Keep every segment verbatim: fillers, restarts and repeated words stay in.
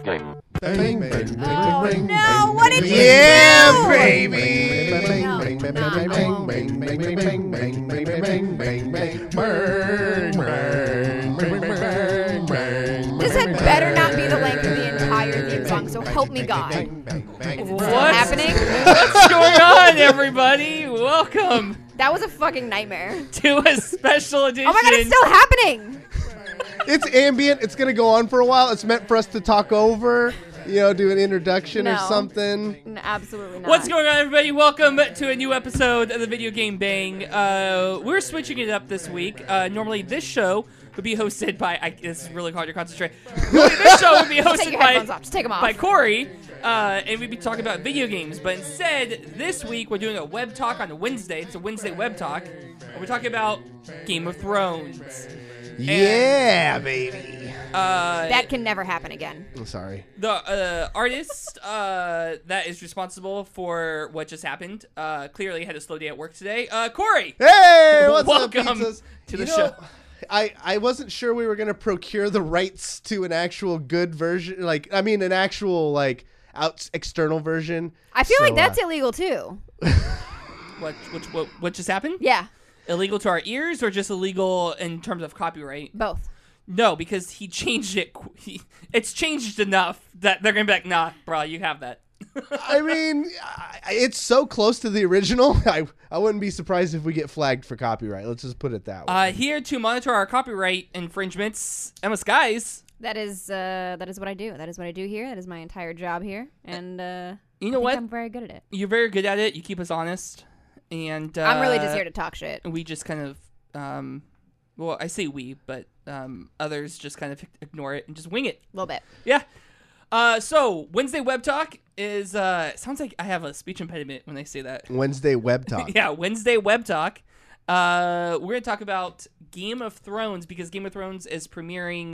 Game. Bang, bang, bang, Oh, bang, no, bang, what bang, did bang, you bang, do? bang, baby? bang, No, bang, bang, no, bang, I bang, won't. bang, bang, bang, bang, bang, bang, bang, bang, bang, burn, burn, burn, burn, burn. This had better not be the length of the entire theme song, so help me God. What's happening? What's going on, everybody? Welcome That was a fucking nightmare. to a special edition. Oh my God, it's still happening. It's ambient. It's gonna go on for a while. It's meant for us to talk over, you know, do an introduction or No. something. No, absolutely not. What's going on, everybody? Welcome to a new episode of the Video Game Bang. Uh, we're switching it up this week. Uh, normally, this show would be hosted by. I, it's really hard to concentrate. Normally, this show would be Take hosted your by headphones off. Just take them off. by Corey, uh, and we'd be talking about video games. But instead, this week we're doing a web talk on a Wednesday. It's a Wednesday web talk. And we're talking about Game of Thrones. Yeah, baby. Uh, That can never happen again. I'm sorry. the uh, artist uh, that is responsible for what just happened uh, clearly had a slow day at work today. Uh, Corey, Hey, what's welcome up, pizzas? to You the know, show. I, I wasn't sure we were gonna procure the rights to an actual good version, like I mean, an actual like out external version. I feel So, like that's uh, illegal too. What, what what what just happened? Yeah, Illegal to our ears, or just illegal in terms of copyright? both. No, because he changed it. qu- He, it's changed enough that they're gonna be like, nah, bro, you have that. I mean, I- it's so close to the original. I I wouldn't be surprised if we get flagged for copyright. Let's just put it that way. Uh, here to monitor our copyright infringements, Emma Skies. That is uh, that is what I do. That is what I do here. That is my entire job here, and uh, You I know think what? I'm very good at it. You're very good at it. You keep us honest, and uh, I'm really just here to talk shit. we just kind of, um, well, I say we, but um, others just kind of ignore it and just wing it. A little bit. Yeah. Uh, so Wednesday Web Talk is uh, sounds like I have a speech impediment when I say that. Wednesday Web Talk. Yeah, Wednesday Web Talk. Uh, we're gonna talk about Game of Thrones because Game of Thrones is premiering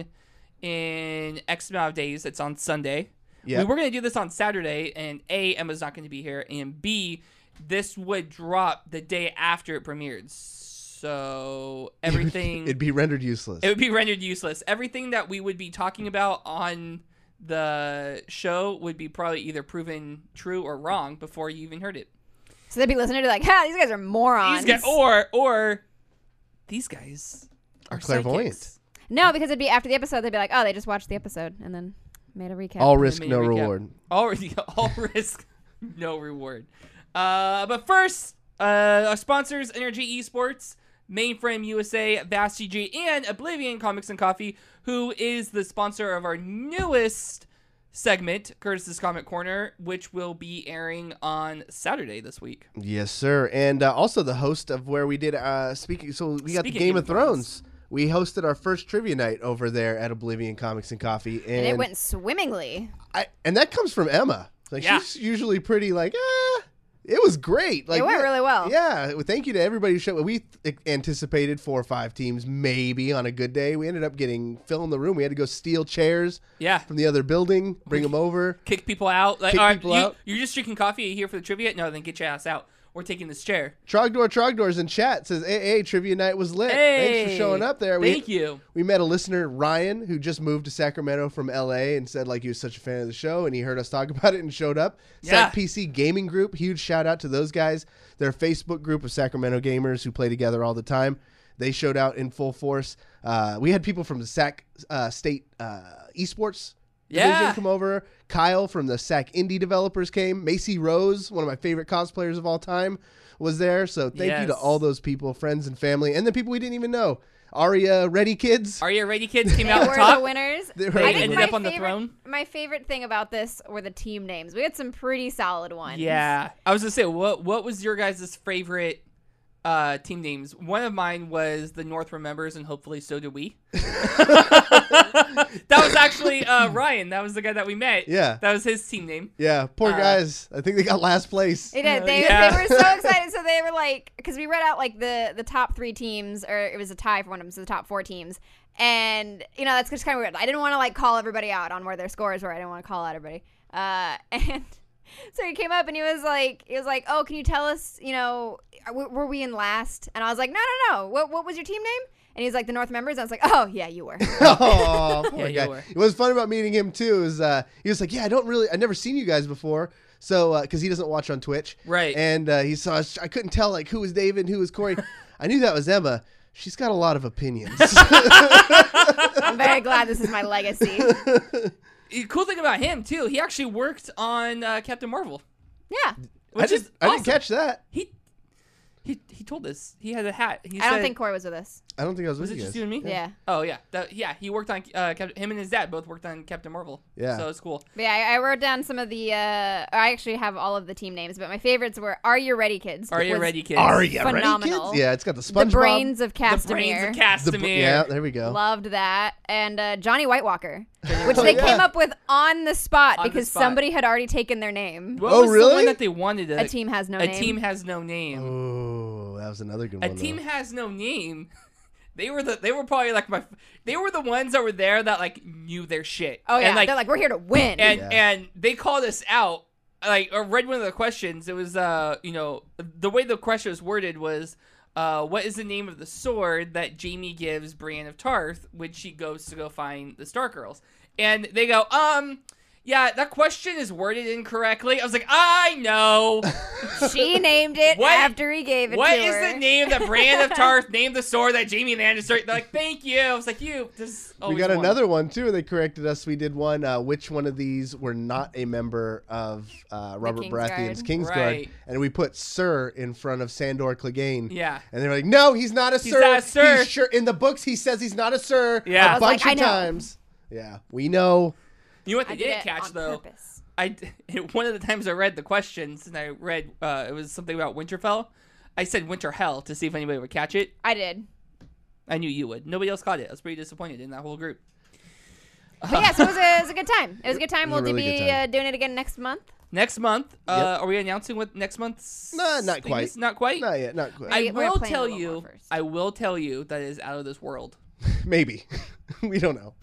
in X amount of days. It's on Sunday. Yeah. We were gonna do this on Saturday, and A, Emma's not gonna be here, and B, this would drop the day after it premiered. So everything It'd be rendered useless. it would be rendered useless. Everything that we would be talking about on the show would be probably either proven true or wrong before you even heard it. So they'd be listening to like, ha, these guys are morons. These guys, or or these guys are clairvoyant. psychics. No, because it'd be after the episode. They'd be like, oh, they just watched the episode and then made a recap. All risk, Made no a recap. reward. All all risk, no reward. Uh, but first, uh, our sponsors: Energy Esports, Mainframe U S A, Vast G G, and Oblivion Comics and Coffee, who is the sponsor of our newest segment, Curtis's Comic Corner, which will be airing on Saturday this week. Yes, sir. And uh, also the host of where we did uh, speaking. So we got Speaking the Game of Thrones. We hosted our first trivia night over there at Oblivion Comics and Coffee, and, And it went swimmingly. I, and that comes from Emma. Like Yeah. she's usually pretty like, ah. It was great. Like It went yeah, really well. Yeah. Well, thank you to everybody who showed. We th- anticipated four or five teams maybe on a good day. We ended up getting Phil in the room. We had to go steal chairs Yeah. from the other building, bring them over. Kick people out. Like, Kick all right, people you, out. You're just drinking coffee. Are you here for the trivia? No, then get your ass out. We're taking this chair. Trogdor Trogdor's in chat says, hey, hey, trivia night was lit. Hey, Thanks for showing up there. Thank we, you. We met a listener, Ryan, who just moved to Sacramento from L A and said like he was such a fan of the show, and he heard us talk about it and showed up. Yeah. Sac P C Gaming Group, huge shout out to those guys. They're a Facebook group of Sacramento gamers who play together all the time. They showed out in full force. Uh, we had people from the Sac uh, State uh, Esports division Yeah. come over. Kyle from the Sac Indie developers came. Macy Rose, one of my favorite cosplayers of all time, was there. So thank you to Yes. all those people, friends and family, and the people we didn't even know. Aria Ready Kids. Are you ready, kids? Came They out were on top. the winners. They were- I think ended my up on the favorite- throne. My favorite thing about this were the team names. We had some pretty solid ones. Yeah, I was gonna say, what what was your guys' favorite uh, team names? One of mine was the North Remembers, and hopefully so do we. That was actually uh, Ryan. That was the guy that we met. Yeah. that was his team name. Yeah, poor Uh, guys. I think they got last place. They did. Uh, They, yeah. they were so excited. So they were like, because we read out like the the top three teams, or it was a tie for one of them, so the top four teams. And you know that's just kind of weird. I didn't want to like call everybody out on where their scores were. I didn't want to call out everybody. Uh, and So he came up and he was like, he was like, oh, can you tell us, you know, w- were we in last? And I was like, no, no, no. What, what was your team name? And he's like, the North members. And I was like, oh, yeah, you were. Oh, poor Yeah, you guy. were. What's fun about meeting him too is uh, he was like, yeah, I don't really, I've never seen you guys before. So, because he doesn't watch on Twitch. Right. And uh, he saw, I couldn't tell like who was David and who was Corey. I knew that was Emma. She's got a lot of opinions. I'm very glad this is my legacy. The cool thing about him too, he actually worked on uh, Captain Marvel, Yeah. which I, did, is I awesome. didn't catch that. He he he told us he had a hat. He I don't said- think Corey was with us. I don't think I was Was with it you just guys. you and me? Yeah. Oh yeah, That- yeah. He worked on uh, Captain, him and his dad both worked on Captain Marvel. Yeah. So it's cool. But yeah, I, I wrote down some of the, uh, I actually have all of the team names, but my favorites were Are You Ready Kids? Are you was ready, kids? Are you ready, phenomenal. kids? Yeah, it's got the The SpongeBob. Brains of The Castamere. brains of The Castamere. br- yeah, there we go. Loved that. And uh, Johnny White Walker, which Oh, they yeah. came up with on the spot On the because spot. somebody had already taken their name. What Oh, was the really? one that they wanted? A team has no a name. team has no name. Oh, that was another good A one. team though. has no name. They were the they were probably like my they were the ones that were there that like knew their shit. Oh yeah, and, like, they're like, we're here to win. and Yeah. and they called us out. Like I read one of the questions. It was uh you know the way the question was worded was uh what is the name of the sword that Jamie gives Brienne of Tarth when she goes to go find the Stark Girls? And they go um. Yeah, that question is worded incorrectly. I was like, I know. She named it What- after he gave it What to is her. the name that Brienne of Tarth named the sword that Jamie Lannister? They're like, thank you. I was like, you. This We got another one too. They corrected us. We did one. Uh, which one of these were not a member of uh, Robert Kingsguard. Baratheon's Kingsguard? Right. And we put Sir in front of Sandor Clegane. Yeah. And they were like, "No, he's not a He's Sir. not a Sir." He's sure in the books he says he's not a Sir. Yeah. I a was bunch like, of I know. times. Yeah, we know. You know what they I did didn't it catch on though? purpose. I one of the times I read the questions and I read uh, it was something about Winterfell. I said Winter Hell to see if anybody would catch it. I did. I knew you would. Nobody else caught it. I was pretty disappointed in that whole group. But yeah, so it was, a, it was a good time. It was a good time. It was We'll a really be good time. uh, doing it again next month. Next month, uh, Yep. are we announcing what next month's? Nah, not thing quite. is? Not quite. Not yet. Not quite. I Maybe we're will playing a tell little you. more first. I will tell you that it is out of this world. Maybe. We don't know.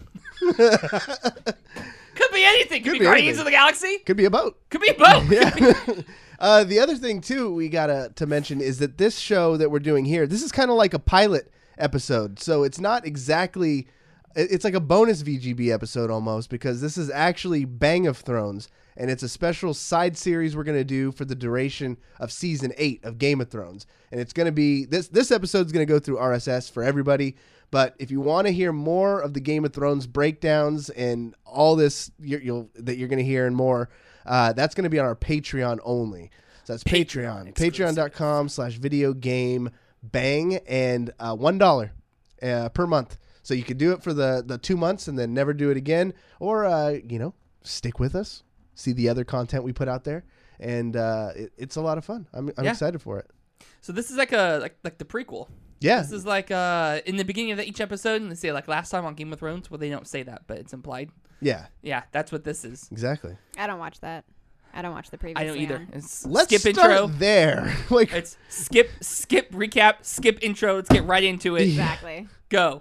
Could be anything. Could, Could be, be Guardians anything. of the Galaxy. Could be a boat. Could be both. Yeah. uh, the other thing too we gotta to mention is that this show that we're doing here, this is kind of like a pilot episode, so it's not exactly. it- It's like a bonus V G B episode almost because this is actually Bang of Thrones, and it's a special side series we're gonna do for the duration of season eight of Game of Thrones, and it's gonna be this. This episode's gonna go through R S S for everybody. But if you want to hear more of the Game of Thrones breakdowns and all this you're, you'll, that you're going to hear and more, uh, that's going to be on our Patreon only. So that's Patreon Patreon. exclusive. Patreon.com slash video game bang and uh, one dollar uh, per month. So you could do it for the, the two months and then never do it again. Or, uh, you know, stick with us. See the other content we put out there. And uh, it, it's a lot of fun. I'm, I'm Yeah. excited for it. So this is like a like like the prequel. Yeah. This is like uh in the beginning of each episode, and they say like last time on Game of Thrones. Well, they don't say that, but it's implied. Yeah, Yeah, that's what this is. exactly. I don't watch that. I don't watch the previous. I don't either. on. It's Let's skip start intro. there. like It's skip, skip, recap, skip intro. Let's get right into it. Exactly. Go.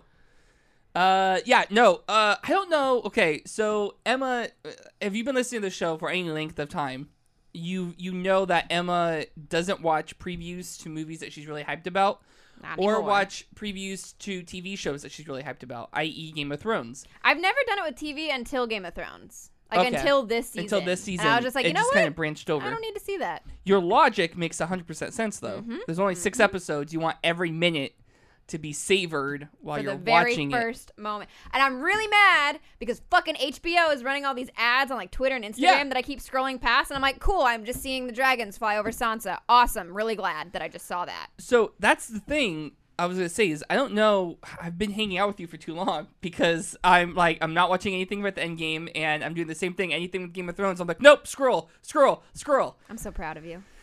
Uh, yeah, no. Uh, I don't know. Okay, so Emma, uh, have you been listening to the show for any length of time? You you know that Emma doesn't watch previews to movies that she's really hyped about, Not or anymore. watch previews to T V shows that she's really hyped about, that is, Game of Thrones. I've never done it with T V until Game of Thrones. Like Okay. until this season. Until this season, And I was just like, it you know just what? kind of branched over. I don't need to see that. Your logic makes one hundred percent sense, though. Mhm. There's only six episodes. You want every minute to be savored while For you're the very watching it. first moment. And I'm really mad because fucking H B O is running all these ads on like Twitter and Instagram Yeah. that I keep scrolling past. And I'm like, cool, I'm just seeing the dragons fly over Sansa. Awesome. Really glad that I just saw that. So that's the thing I was gonna say is I don't know. I've been hanging out with you for too long because I'm like I'm not watching anything with the Endgame, and I'm doing the same thing. Anything with Game of Thrones, I'm like, nope, scroll, scroll, scroll. I'm so proud of you.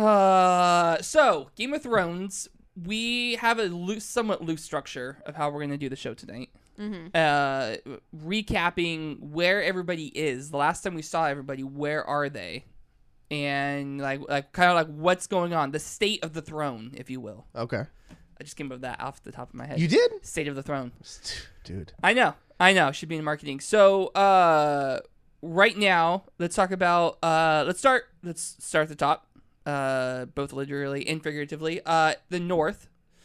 Uh, so Game of Thrones, we have a loose, somewhat loose structure of how we're gonna do the show tonight. Mm-hmm. Uh, recapping where everybody is. The last time we saw everybody, where are they? And like, like kind of like what's going on, the state of the throne, if you will. okay. I just came up with that off the top of my head. You did? State of the Throne. Dude. I know. I know. Should be in marketing. So, uh, right now, let's talk about, uh, let's start let's start at the top, uh, both literally and figuratively. Uh, the North.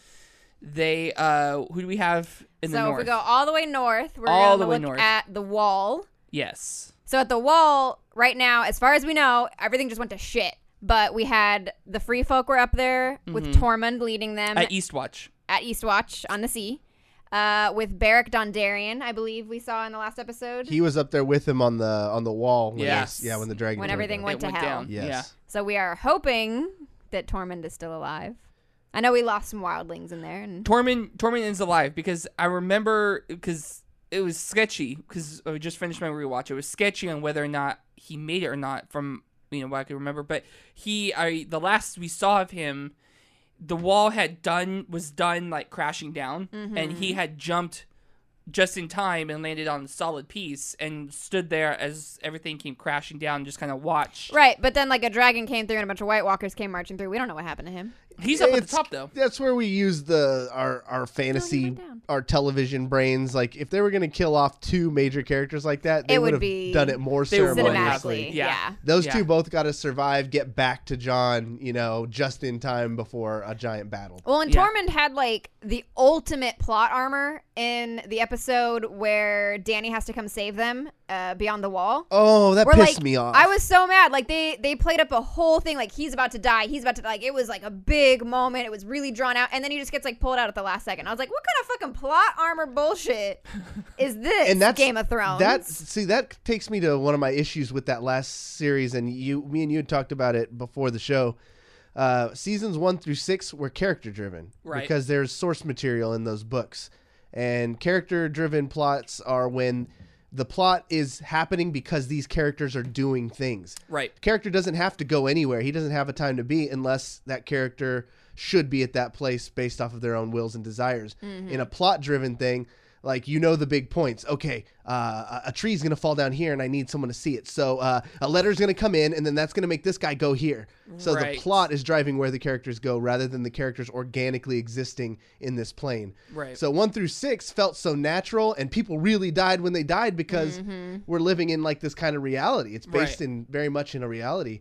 They uh, who do we have in so the North? if we go all the way north, we're All going the to way look north. at the Wall. Yes. So at the Wall right now, as far as we know, everything just went to shit. But we had the Free Folk were up there with Tormund leading them At Eastwatch. at Eastwatch on the sea. Uh, with Beric Dondarrion, I believe we saw in the last episode. He was up there with him on the on the wall. When Yes. this- yeah, when the dragon. When turned everything on. went It to went hell. down. Yes. Yeah. So we are hoping that Tormund is still alive. I know we lost some wildlings in there. And Tormund Tormund is alive because I remember because it was sketchy because I just finished my rewatch. It was sketchy on whether or not he made it or not from you know what I can remember. But he, I the last we saw of him, the wall had done was done like crashing down, Mm-hmm. and he had jumped just in time and landed on a solid piece and stood there as everything came crashing down and just kind of watched. right, but then like a dragon came through and a bunch of White Walkers came marching through. We don't know what happened to him. He's up at the It's- top though. That's where we use the our our No, he fantasy, went down. our television brains. Like if they were going to kill off two major characters like that, they It would would have be done it more They would have. ceremoniously. Cinematically, Yeah. yeah. Those Yeah. two both got to survive, get back to John, you know, just in time before a giant battle. Well, and Yeah. Tormund had like the ultimate plot armor in the episode where Dany has to come save them uh, beyond the wall. Oh, that Where, pissed like, me off. I was so mad. Like they they played up a whole thing. Like he's about to die. He's about to like. It was like a big moment. It was really drawn out, and then he just gets like pulled out at the last second. I was like, what kind of fucking plot armor bullshit is this? and that's Game of Thrones. That see, that takes me to one of my issues with that last series, and you, me and you had talked about it before the show. Uh, seasons one through six were character driven, Right. Because there's source material in those books, and character driven plots are when the plot is happening because these characters are doing things. Right. The character doesn't have to go anywhere. He doesn't have a time to be unless that character should be at that place based off of their own wills and desires. In a plot driven thing, like, you know, the big points. Okay, uh, a a tree's going to fall down here and I need someone to see it. So uh, a letter's going to come in and then that's going to make this guy go here. So Right. the plot is driving where the characters go rather than the characters organically existing in this plane. Right. So one through six felt so natural, and people really died when they died because we're living in like this kind of reality. It's based Right. in very much in a reality.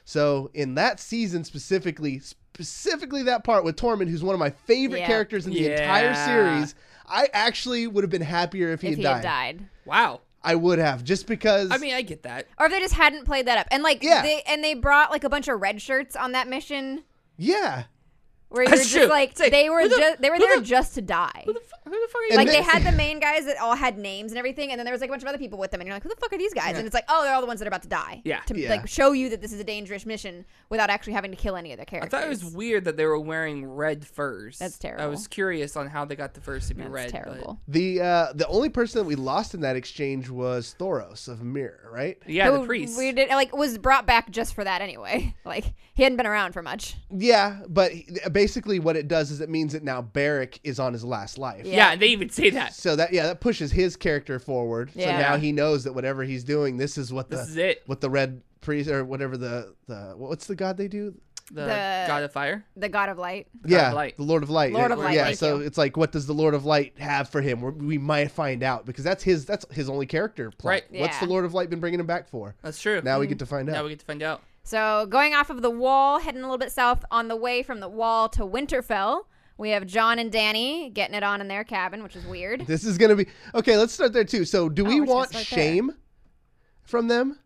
So in that season specifically, specifically that part with Tormund, who's one of my favorite Yeah. characters in the Yeah. entire series, I actually would have been happier if he, if had, he died. had died. Wow. I would have, just because. I mean, I get that. Or if they just hadn't played that up. And like Yeah. they and they brought like a bunch of red shirts on that mission yeah. where you're That's just true. like It's like, they were who the- just they were who there the- just to die. Who the, fu- who the fuck are you? And Like then- they had the main guys that all had names and everything, and then there was like a bunch of other people with them, and you're like, who the fuck are these guys? And it's like, oh, they're all the ones that are about to die. Yeah. To Yeah. like show you that this is a dangerous mission without actually having to kill any of their I characters. thought it was weird that they were wearing red furs. That's I terrible. was curious on how they got the furs to be That's red. terrible. The uh, the only person that we lost in that exchange was Thoros of Mir, right? But yeah, the Who priest. We did like was brought back just for that anyway. Like he hadn't been around for much. Yeah, but he- basically what it does is it means that now Beric is on his last life. Yeah. yeah, and they even say that. So that yeah, that pushes his character forward. So Yeah. now he knows that whatever he's doing, this is what the This is it. what the red priest or whatever the the what's the god they do? The, The- God of Fire. The God of Light. Yeah, of Light. the Lord of Light. Lord of Light, Yeah, thank so you. it's like, what does the Lord of Light have for him? We're, we might find out because that's his that's his only character plot. Right. What's the Yeah. Lord of Light been bringing him back for? That's true. Now we get to find out. Now we get to find out. So going off of the wall, heading a little bit south on the way from the wall to Winterfell, we have John and Dany getting it on in their cabin, which is weird. This is gonna be okay. Let's start there too. So, do Oh, we we're just gonna want start there. shame from them?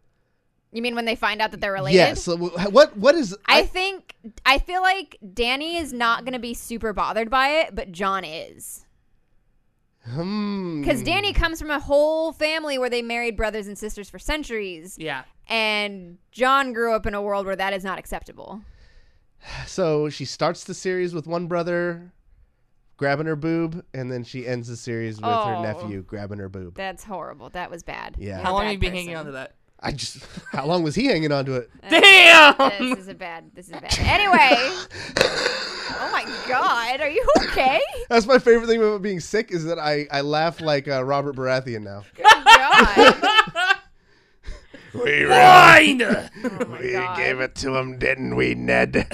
You mean when they find out that they're related? Yes. So wh- what what is I think I feel like Dany is not going to be super bothered by it, but John is. Hmm. Because Dany comes from a whole family where they married brothers and sisters for centuries, Yeah. and John grew up in a world where that is not acceptable. So she starts the series with one brother grabbing her boob, and then she ends the series with her Oh. nephew grabbing her boob. That's horrible. That was bad. Yeah. You're How a How long bad have you been person. hanging on to that? I just how long was he hanging on to it? Damn. This is a bad. This is bad. Anyway. Oh my God. Are you okay? That's my favorite thing about being sick is that I, I laugh like uh, Robert Baratheon now. Good God. We, Wine. Oh my we God. gave it to him, didn't we, Ned?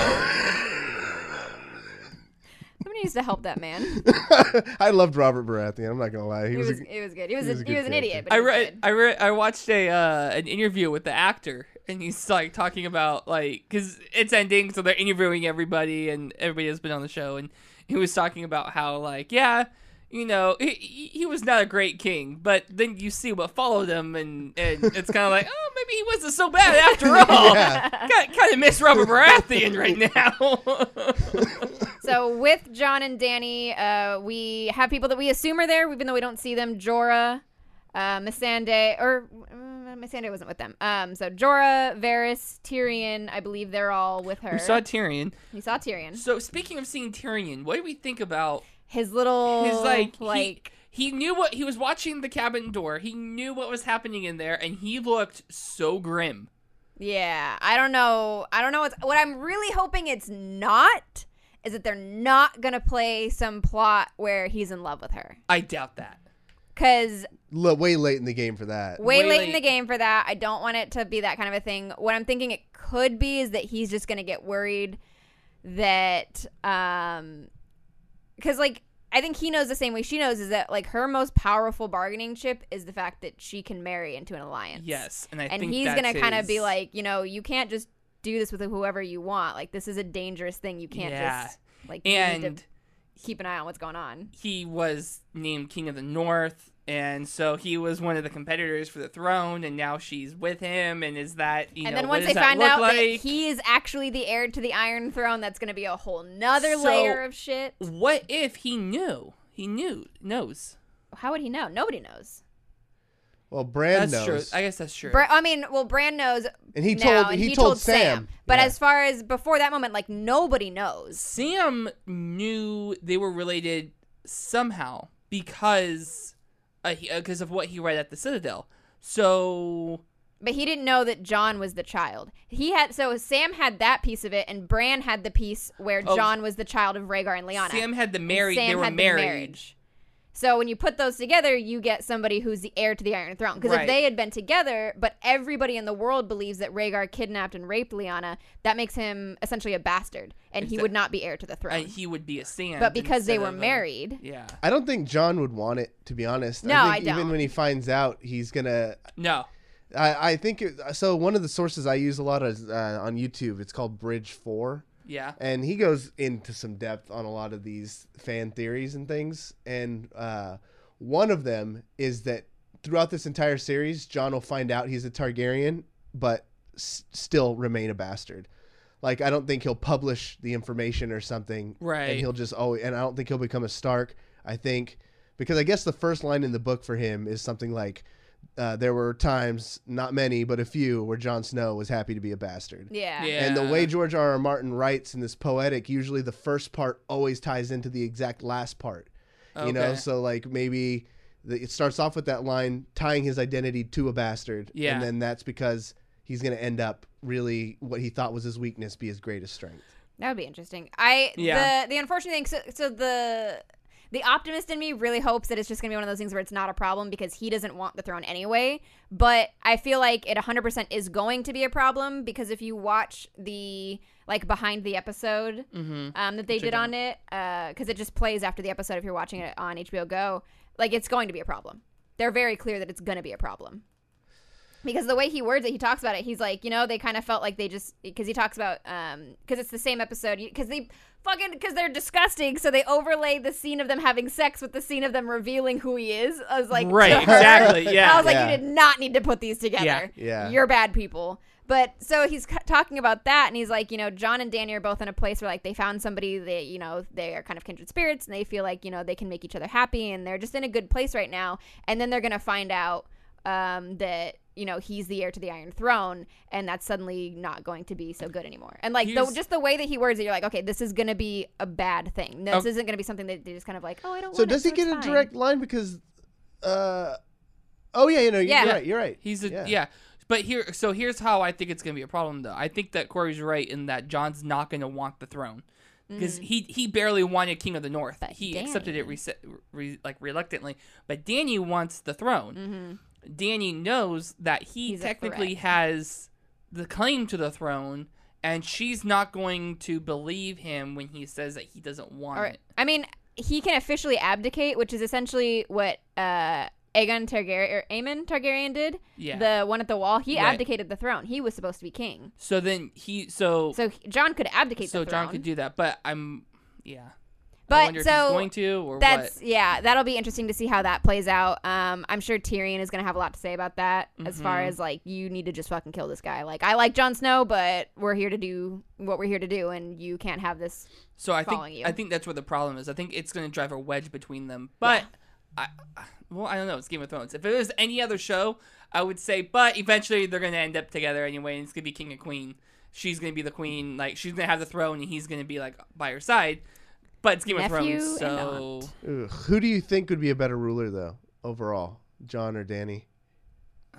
Somebody needs to help that man. I loved Robert Baratheon. I'm not gonna lie. He It was, was. a, It was good. He was. he a, was a he good was an character. idiot. But I he was read. good. I read. I watched a uh, an interview with the actor, and he's like talking about like because it's ending, so they're interviewing everybody, and everybody has been on the show, and he was talking about how like yeah. You know, he, he was not a great king, but then you see what followed him, and, and it's kind of like, oh, maybe he wasn't so bad after all. Yeah. kind, kind of miss Robert Baratheon right now. So with John and Danny, uh, we have people that we assume are there, even though we don't see them. Jorah, uh, Missandei, or uh, Missandei wasn't with them. Um, so Jorah, Varys, Tyrion, I believe they're all with her. We saw Tyrion. We saw Tyrion. So speaking of seeing Tyrion, what do we think about His little, his like, like he, he knew what he was watching the cabin door. He knew what was happening in there, and he looked so grim. yeah, I don't know. I don't know what's, what I'm really hoping it's not is that they're not going to play some plot where he's in love with her. I doubt that. Because L- way late in the game for that. way, Way late, late. in the game for that. I don't want it to be that kind of a thing. What I'm thinking it could be is that he's just going to get worried that, um, because like, I think he knows the same way she knows is that like her most powerful bargaining chip is the fact that she can marry into an alliance. Yes, and I and think he's that's gonna kind of his- be like, you know, you can't just do this with whoever you want. Like this is a dangerous thing. You can't Yeah. just like you need to and keep an eye on what's going on. he was named King of the North, and so he was one of the competitors for the throne, and now she's with him, and is that, you And know, then what once does they that find look out like? that he is actually the heir to the Iron Throne, that's going to be a whole nother So- layer of shit. What if he knew? He knew, knows. How would he know? Nobody knows. Well, Bran That's true. knows. I guess that's true. Bra- I mean, well, Bran knows And he now, told and he, he, told, Sam. But Yeah. as far as before that moment, like nobody knows. Sam knew they were related somehow because uh, he, uh, 'cause of what he read at the Citadel. So But he didn't know that Jon was the child. He had so Sam had that piece of it, and Bran had the piece where Oh. Jon was the child of Rhaegar and Lyanna. Sam had the And married. Sam They were had the married. marriage. So when you put those together, you get somebody who's the heir to the Iron Throne. Because Right. if they had been together, but everybody in the world believes that Rhaegar kidnapped and raped Lyanna, that makes him essentially a bastard, and he Exa- would not be heir to the throne. Uh, he would be a Sam. but because they instead were of a- married, yeah. I don't think John would want it, to be honest. No, I think I even don't. when he finds out, he's gonna. No. I, I think it, so. One of the sources I use a lot is uh, on YouTube. It's called Bridge Four, Yeah. and he goes into some depth on a lot of these fan theories and things. And uh, one of them is that throughout this entire series, John will find out he's a Targaryen, but s- still remain a bastard. Like, I don't think he'll publish the information or something, Right. And he'll just oh, and I don't think he'll become a Stark. I think because I guess the first line in the book for him is something like, uh, "There were times, not many, but a few, where Jon Snow was happy to be a bastard." yeah. Yeah. And the way George R. R. Martin writes in this poetic, usually the first part always ties into the exact last part. You know, Okay. so like maybe the, it starts off with that line tying his identity to a bastard, Yeah. and then that's because he's going to end up really what he thought was his weakness be his greatest strength. That would be interesting. I Yeah. the the unfortunate thing. So, so the the optimist in me really hopes that it's just gonna be one of those things where it's not a problem because he doesn't want the throne anyway. But I feel like it one hundred percent is going to be a problem because if you watch the like behind the episode Mm-hmm. um, that they Check did it on it, because it just plays after the episode if you're watching it on H B O Go, like it's going to be a problem. They're very clear that it's going to be a problem. Because the way he words it, he talks about it. He's like, you know, they kind of felt like they just because he talks about um because it's the same episode because they fucking because they're disgusting. So they overlay the scene of them having sex with the scene of them revealing who he is. I was like, Right, to her. exactly, yeah. I was like, Yeah. you did not need to put these together. Yeah. Yeah. You're bad people. But so he's c- talking about that, and he's like, you know, John and Danny are both in a place where like they found somebody that you know they are kind of kindred spirits, and they feel like you know they can make each other happy, and they're just in a good place right now. And then they're gonna find out um, that you know he's the heir to the Iron Throne, and that's suddenly not going to be so good anymore. And like the, He's- just the way that he words it, you're like, okay, this is gonna be a bad thing. This Okay. isn't gonna be something that they just kind of like, oh, I don't. So want does it, he get it's a fine. direct line because? Uh, oh yeah, you know, Yeah. you're right. You're right. He's a yeah. Yeah. But here, so here's how I think it's gonna be a problem, though. I think that Corey's right in that John's not gonna want the throne because he he barely wanted King of the North. But he Danny- accepted it rese- re- like reluctantly, but Danny wants the throne. Mm-hmm. Danny knows that he He's a technically threat. has the claim to the throne, and she's not going to believe him when he says that he doesn't want Or, it. I mean, he can officially abdicate, which is essentially what uh, Aegon Targaryen or Aemon Targaryen did. Yeah. The one at the wall. He Right. abdicated the throne. He was supposed to be king. So then he so So he- Jon could abdicate so the throne. John could do that, but I'm yeah. But I wonder if so he's going to or That's what. yeah. That'll be interesting to see how that plays out. Um, I'm sure Tyrion is gonna have a lot to say about that. As far Mhm. as like, you need to just fucking kill this guy. Like, I like Jon Snow, but we're here to do what we're here to do, and you can't have this. So I think following you. I think that's where the problem is. I think it's going to drive a wedge between them. But I, I well, I don't know. It's Game of Thrones. If it was any other show, I would say. But eventually, they're going to end up together anyway, and it's going to be king and queen. She's going to be the queen. Like, she's going to have the throne, and he's going to be like by her side. But it's Game Nephew of Thrones, and so aunt. Ugh. Who do you think would be a better ruler though overall, John or Danny? uh,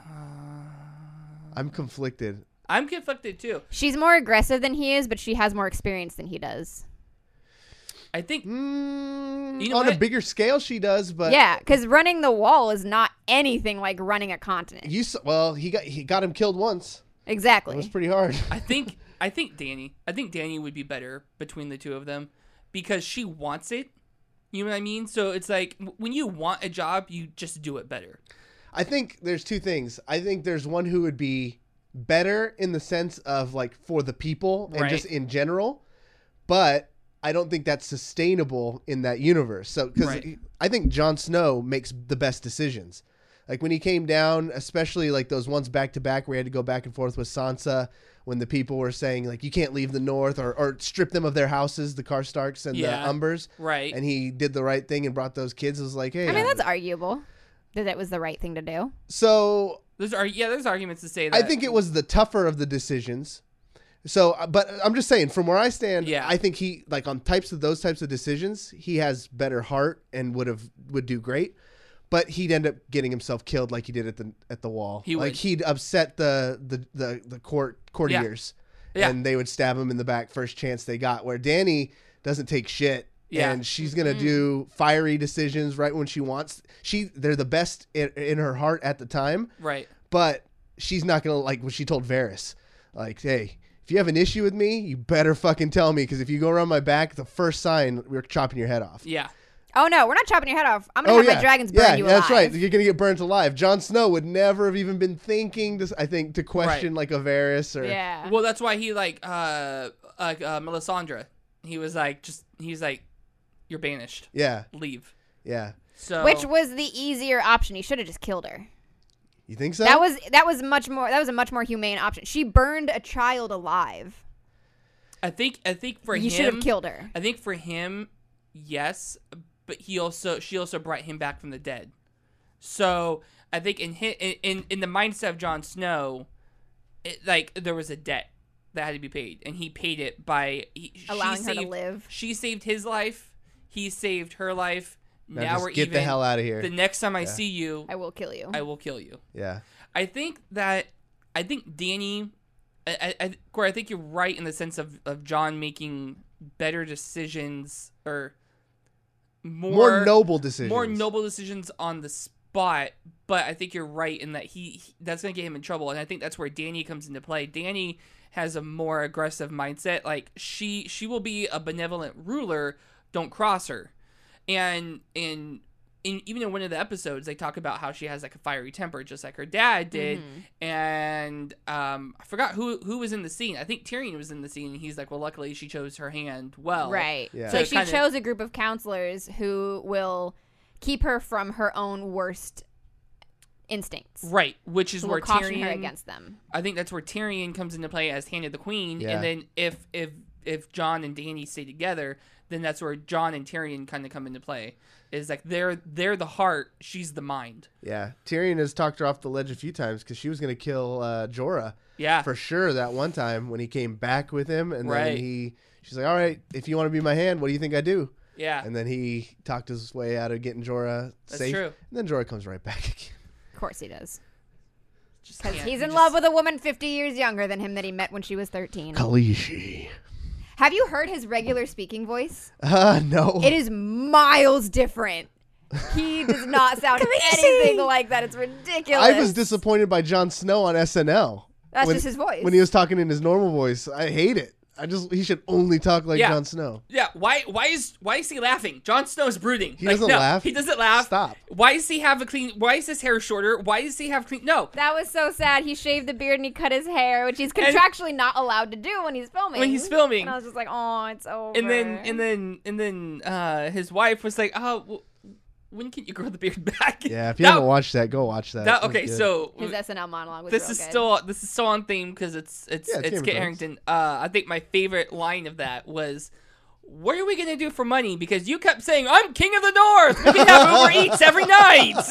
I'm conflicted. I'm conflicted too. She's more aggressive than he is, but she has more experience than he does. I think Mm, You know on a what? bigger scale, she does, but Yeah, because running the wall is not anything like running a continent. you s- well, he got he got him killed once. It Exactly. was pretty hard. I think I think Danny. I think Danny would be better between the two of them because she wants it. You know what I mean? So it's like w- when you want a job, you just do it better. I think there's two things. I think there's one who would be better in the sense of like for the people and Right. just in general, but I don't think that's sustainable in that universe. So because Right. I think Jon Snow makes the best decisions. Like when he came down, especially like those ones back to back where he had to go back and forth with Sansa, when the people were saying like you can't leave the North or, or strip them of their houses, the Karstarks and Yeah. the Umbers, Right. and he did the right thing and brought those kids. It was like, hey, I mean, that's arguable that that was the right thing to do. so There's are yeah, there's arguments to say that. I think it was the tougher of the decisions. So, uh, but I'm just saying, from where I stand, Yeah. I think he like on types of those types of decisions, he has better heart and would have would do great. But he'd end up getting himself killed like he did at the at the wall. He like would. he'd upset the the the, the court courtiers, Yeah. and they would stab him in the back first chance they got. Where Danny doesn't take shit. Yeah. And she's gonna do fiery decisions right when she wants. She they're the best in, in her heart at the time. right. But she's not gonna like what she told Varys, like, hey, if you have an issue with me, you better fucking tell me, because if you go around my back, the first sign we're chopping your head off. Yeah. Oh no, we're not chopping your head off. I'm gonna have my dragons burn yeah, you that's alive. right. You're gonna get burnt alive. Jon Snow would never have even been thinking to, I think, to question like a Varys or Yeah. Well, that's why he like uh like uh, Melisandre. He was like just he's like you're banished. yeah, Leave. yeah. So Which was the easier option. He should have just killed her. You think so? That was that was much more that was a much more humane option. She burned a child alive. I think I think for You him should have killed her. I think for him, yes, but he also she also brought him back from the dead. So I think in hi- in in, in the mindset of Jon Snow, it, like there was a debt that had to be paid, and he paid it by he, Allowing she her to saved, live. She saved his life. He saved her life. now, Now, just we're get even. the hell out of here. The next time I Yeah. see you, I will kill you. I will kill you. yeah, I think that I think Danny, I, I, Corey, I think you're right in the sense of, of John making better decisions or more, more noble decisions. more noble decisions on the spot. But I think you're right in that he, he that's gonna get him in trouble, and I think that's where Danny comes into play. Danny has a more aggressive mindset. Like she she will be a benevolent ruler. Don't cross her, and and. In, even in one of the episodes, they talk about how she has like a fiery temper, just like her dad did. Mhm. And um, I forgot who who was in the scene. I think Tyrion was in the scene. And he's like, "Well, luckily she chose her hand well." Right. Yeah. So So she kinda- chose a group of counselors who will keep her from her own worst instincts. Right, which is Who where will caution Tyrion. her against them. I think that's where Tyrion comes into play as Hand of the Queen. Yeah. And then if if if Jon and Dany stay together, then that's where Jon and Tyrion kind of come into play. Is like they're they're the heart, she's the mind. yeah. Tyrion has talked her off the ledge a few times because she was gonna kill uh, Jorah. Yeah, For sure, that one time when he came back with him, and Right. then he, she's like, "All right, if you want to be my hand, what do you think I do?" yeah, And then he talked his way out of getting Jorah that's safe. true. And then Jorah comes right back again. Of course he does. Just Because can't- he's you in just- love with a woman fifty years younger than him that he met when she was thirteen. Khaleesi. Have you heard his regular speaking voice? Uh, no. It is miles different. He does not sound anything like that. It's ridiculous. I was disappointed by Jon Snow on S N L. That's when- just his voice. When he was talking in his normal voice. I hate it. I just he should only talk like Yeah. Jon Snow. Yeah, why why is why is he laughing? Jon Snow's brooding. He Like, doesn't no, laugh. He doesn't laugh. Stop. Why does he have a clean why is his hair shorter? Why does he have clean No. That was so sad. He shaved the beard and he cut his hair, which he's contractually not allowed to do when he's filming. When he's filming. And I was just like, oh, it's over. And then and then and then uh his wife was like, "Oh, w- when can you grow the beard back?" Yeah, if you That- haven't watched that, go watch that. that That was okay, good. so his S N L monologue was this real is good. still this is still on theme because it's it's Yeah, it's it's Game of Kit Thrones. Harington. Uh, I think my favorite line of that was, "What are we gonna do for money?" Because you kept saying, "I'm king of the North. We can have Uber Eats every night."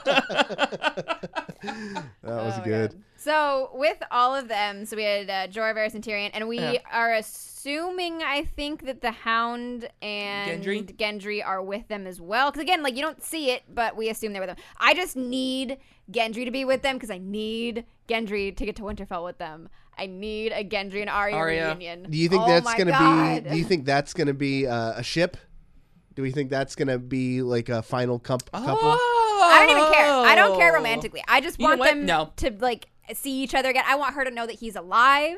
that was Oh, good. God. So with all of them, so we had uh, Jorah, Varys, and Tyrion, and we Yeah. are assuming, I think, that the Hound and Gendry? Gendry are with them as well. Because again, like you don't see it, but we assume they're with them. I just need Gendry to be with them because I need Gendry to get to Winterfell with them. I need a Gendry and Arya, Arya. reunion. Do you think Oh that's my gonna God. be? Do you think that's gonna be uh, a ship? Do we think that's gonna be like a final comp- couple? Oh. I don't even care. I don't care romantically. I just You know want what? them No. to like see each other again. I want her to know that he's alive.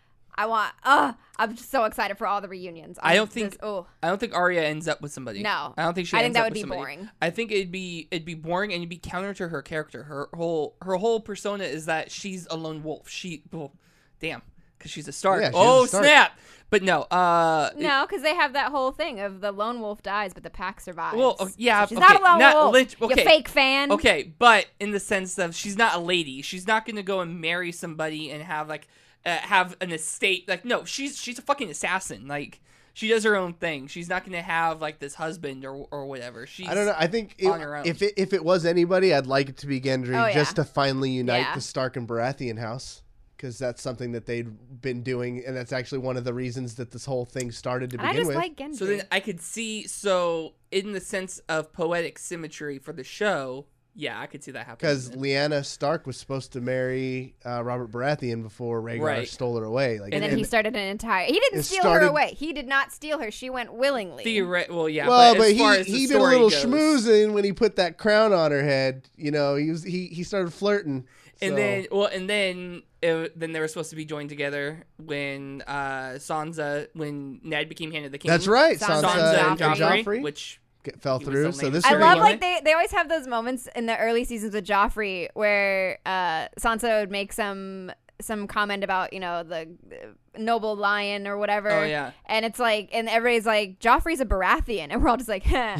I want. Uh, I'm just so excited for all the reunions. I I'm don't think- just- oh, I don't think Arya ends up with somebody. No. I don't think she. I think ends that up would with be somebody. boring. I think it'd be it'd be boring and it'd be counter to her character. Her whole her whole persona is that she's a lone wolf. She, well, damn, because she's a Stark. Yeah, she's oh a Stark. snap! But no, uh, it- no, because they have that whole thing of the lone wolf dies, but the pack survives. Well, uh, yeah, So she's okay, not a lone not wolf. lit- You okay. fake fan. okay, but in the sense of she's not a lady. She's not gonna go and marry somebody and have like uh, have an estate. Like no, she's she's a fucking assassin. Like she does her own thing. She's not gonna have like this husband or or whatever. She's I don't know. I think it, on her own. if it if it was anybody, I'd like it to be Gendry, Oh, yeah. just to finally unite Yeah. the Stark and Baratheon house, because that's something that they'd been doing, and that's actually one of the reasons that this whole thing started to And I begin just with. like Gendry. So then I could see, so in the sense of poetic symmetry for the show, yeah, I could see that happening. Because Lyanna Stark was supposed to marry uh, Robert Baratheon before Rhaegar Right. stole her away. Like, and then and- he started an entire. He didn't it steal started- her away. He did not steal her. She went willingly. Theoret- well, yeah, well, but, but, as far as he the he did a story little goes, schmoozing when he put that crown on her head. You know, he was he he started flirting. And so- then, well, and then, it, then they were supposed to be joined together when uh, Sansa, when Ned became Hand of the King. that's right, Sansa Sansa, Sansa and, and Joffrey, Joffrey which get- fell he was through. the So lame this I would love be- like they, they always have those moments in the early seasons with Joffrey where uh, Sansa would make some some comment about you know the uh, noble lion or whatever. Oh, yeah. And it's like, and everybody's like, Joffrey's a Baratheon, and we're all just like, no,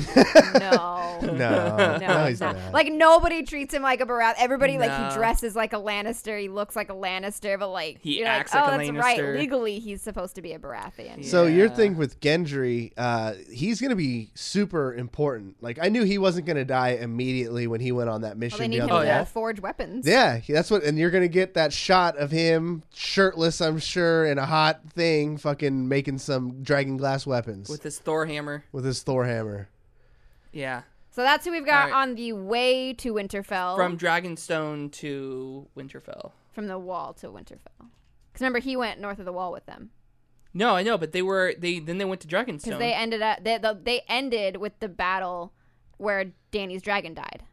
no, no, no, he's not. not. Like nobody treats him like a Baratheon. Everybody like No. he dresses like a Lannister. He looks like a Lannister, but like He you're acts like, like oh, a that's right. Lannister. Legally, he's supposed to be a Baratheon. So your Yeah. thing with Gendry, uh, he's going to be super important. Like I knew he wasn't going to die immediately when he went on that Well, mission they need him beyond Oh, the to wall. forge weapons. Yeah, that's what, and you're gonna get that shot of him shirtless, I'm sure, in a hot thing, fucking making some dragon glass weapons with with, his Thor hammer. his Thor hammer. Yeah. So that's who we've got All right. on the way to Winterfell. From Dragonstone to Winterfell. from the wall to Winterfell. Because remember, he went north of the wall with them. No, I know, but they were, they then they went to Dragonstone. Because they ended up, they, the, they ended with the battle where Dany's dragon died.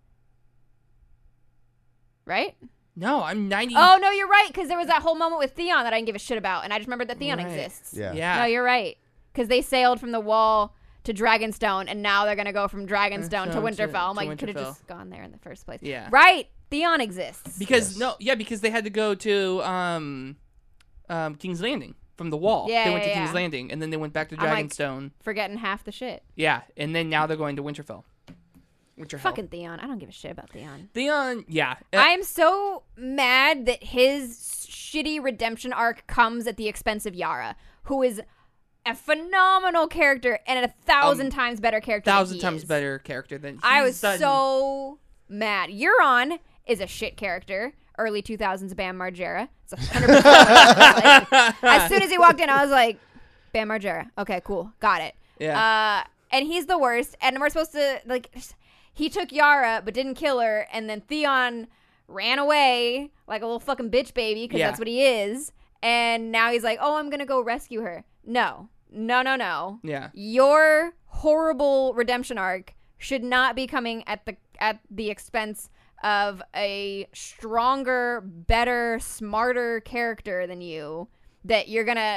Right? no, I'm ninety. Oh, no, you're right. Because there was that whole moment with Theon that I didn't give a shit about. And I just remembered that Theon Right. exists. Yeah. Yeah. No, you're right. Because they sailed from the wall to Dragonstone, and now they're going to go from Dragonstone to to- Winterfell. I'm to like, you could have Winterfell. just gone there in the first place. Yeah. Right. Theon exists. Because Yes. no, yeah, because they had to go to um, um, King's Landing from the wall. Yeah, they went yeah, to King's yeah. Landing, and then they went back to I'm like- Dragonstone. Forgetting half the shit. Yeah, and then now they're going to Winterfell. Winterfell. Fucking Theon. I don't give a shit about Theon. Theon. Yeah, Uh, I am so mad that his shitty redemption arc comes at the expense of Yara, who is a phenomenal character and a thousand Um, times better character. than thousand he times is. better character than he's I was done. so mad. Euron is a shit character. Early two thousands Bam Margera. It's one hundred percent like, as soon as he walked in, I was like, Bam Margera. Okay, cool. Got it. Yeah. Uh, and he's the worst. And we're supposed to, like, he took Yara but didn't kill her. And then Theon ran away like a little fucking bitch baby because Yeah. that's what he is. And now he's like, oh, I'm going to go rescue her. No. No, no, no. Yeah. Your horrible redemption arc should not be coming at the at the expense of a stronger, better, smarter character than you that you're gonna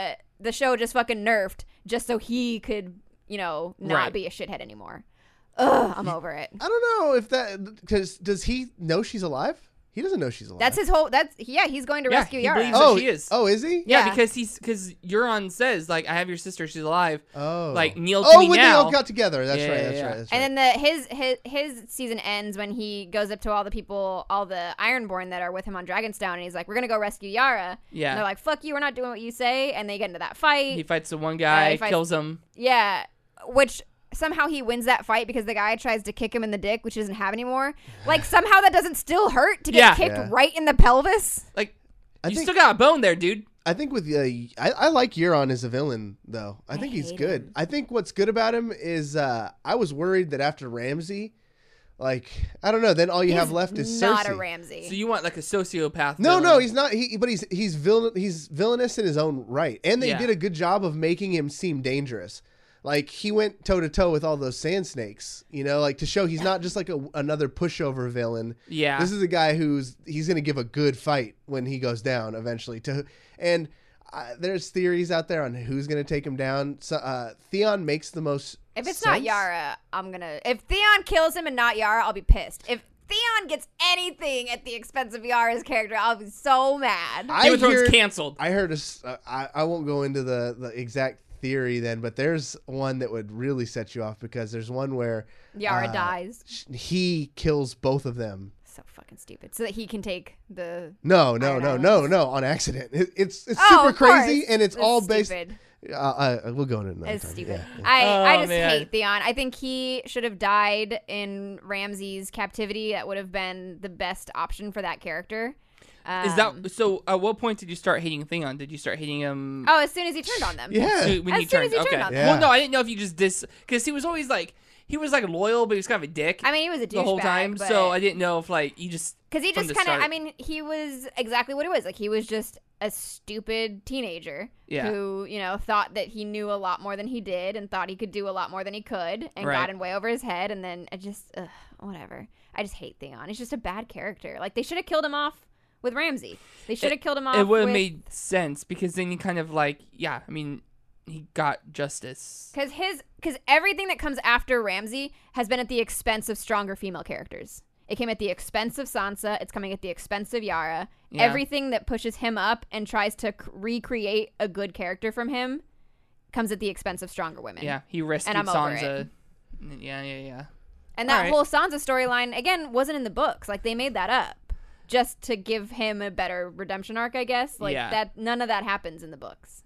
the show just fucking nerfed just so he could, you know, not Right. be a shithead anymore. Ugh, I'm over it. I don't know if that because does he know she's alive? He doesn't know she's alive. That's his whole. That's yeah. He's going to Yeah, rescue he Yara. believes- oh, she is. Oh, is he? Yeah, Yeah. because he's because Euron says like, I have your sister, she's alive. Oh, Like, kneel to oh, me when now. they all got together. That's Yeah, right. yeah, That's yeah. right. That's right. And then the his his his season ends when he goes up to all the people, all the Ironborn that are with him on Dragonstone, and he's like, "We're gonna go rescue Yara." Yeah. And they're like, "Fuck you, we're not doing what you say." And they get into that fight. He fights the one guy, Yeah, he fights- kills him. Yeah, which somehow he wins that fight because the guy tries to kick him in the dick, which he doesn't have anymore. Like somehow that doesn't still hurt to get Yeah. kicked Yeah. right in the pelvis. Like, I you think- still got a bone there, dude. I think with uh, I, I like Euron as a villain though. I, I think he's hate good. him. I think what's good about him is uh, I was worried that after Ramsay, like I don't know, then all you He's have left is not Cersei. a Ramsey. So you want like a sociopath? No, villain. no, he's not. He, but he's he's villain. He's villainous in his own right, and they Yeah. did a good job of making him seem dangerous. Like he went toe to toe with all those sand snakes, you know, like to show he's not just like a, another pushover villain. Yeah. This is a guy who's he's going to give a good fight when he goes down eventually. To and uh, there's theories out there on who's going to take him down. So, uh, Theon makes the most. If it's sense. not Yara, I'm gonna. If Theon kills him and not Yara, I'll be pissed. If Theon gets anything at the expense of Yara's character, I'll be so mad. I Game of Thrones hear- canceled. I heard a s uh, I, I won't go into the, the exact theory then, but there's one that would really set you off because there's one where Yara uh, dies. sh- he kills both of them. So fucking stupid. So that he can take the. No, no, Iron no, Islands. no, no, on accident. It, it's it's Oh, super of course. crazy and it's That's all based. stupid. Uh, uh, we'll go into another It's time. stupid. Yeah, yeah. I, Oh, I just man. hate Theon. I think he should have died in Ramsay's captivity. That would have been the best option for that character. Um, Is that so? At what point did you start hating Theon? Did you start hating him? Oh, as soon as he turned on them. Yeah. So when As he soon turned, as he turned okay. on them. Well, Yeah. no, I didn't know if you just dis because he was always like he was like loyal, but he was kind of a dick I mean, he was a douchebag. the whole time. but... So I didn't know if like you just Because he from just the kind of, start. I mean, he was exactly what he was. Like, he was just a stupid teenager Yeah. who, you know, thought that he knew a lot more than he did and thought he could do a lot more than he could and Right. got in way over his head. And then I just, ugh, whatever. I just hate Theon. He's just a bad character. Like, they should have killed him off with Ramsay. They should have killed him off it would have with... made sense because then you kind of like yeah. I mean, he got justice. Because his, because everything that comes after Ramsay has been at the expense of stronger female characters. It came at the expense of Sansa. It's coming at the expense of Yara. Yeah. Everything that pushes him up and tries to c- recreate a good character from him comes at the expense of stronger women. Yeah, he rescued I'm over Sansa. Yeah, yeah, yeah. And that All right. whole Sansa storyline, again, wasn't in the books. Like, they made that up just to give him a better redemption arc, I guess. Like, Yeah. that none of that happens in the books.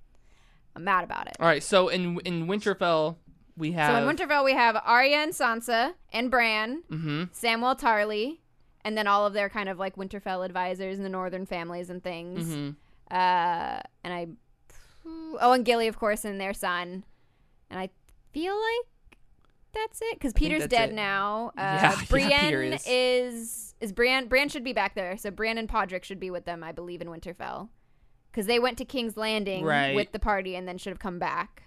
I'm mad about it. All right, so in in Winterfell we have So in Winterfell, we have Arya and Sansa and Bran, Mhm. Samwell Tarly, and then all of their kind of like Winterfell advisors and the northern families and things. Mhm. Uh, and I, oh, and Gilly, of course, and their son. And I feel like that's it because Peter's that's dead it. now. Uh, Yeah, yeah, Brienne Peter is. is is Brienne. Brienne should be back there. So Brienne and Podrick should be with them, I believe, in Winterfell, because they went to King's Landing Right. with the party and then should have come back.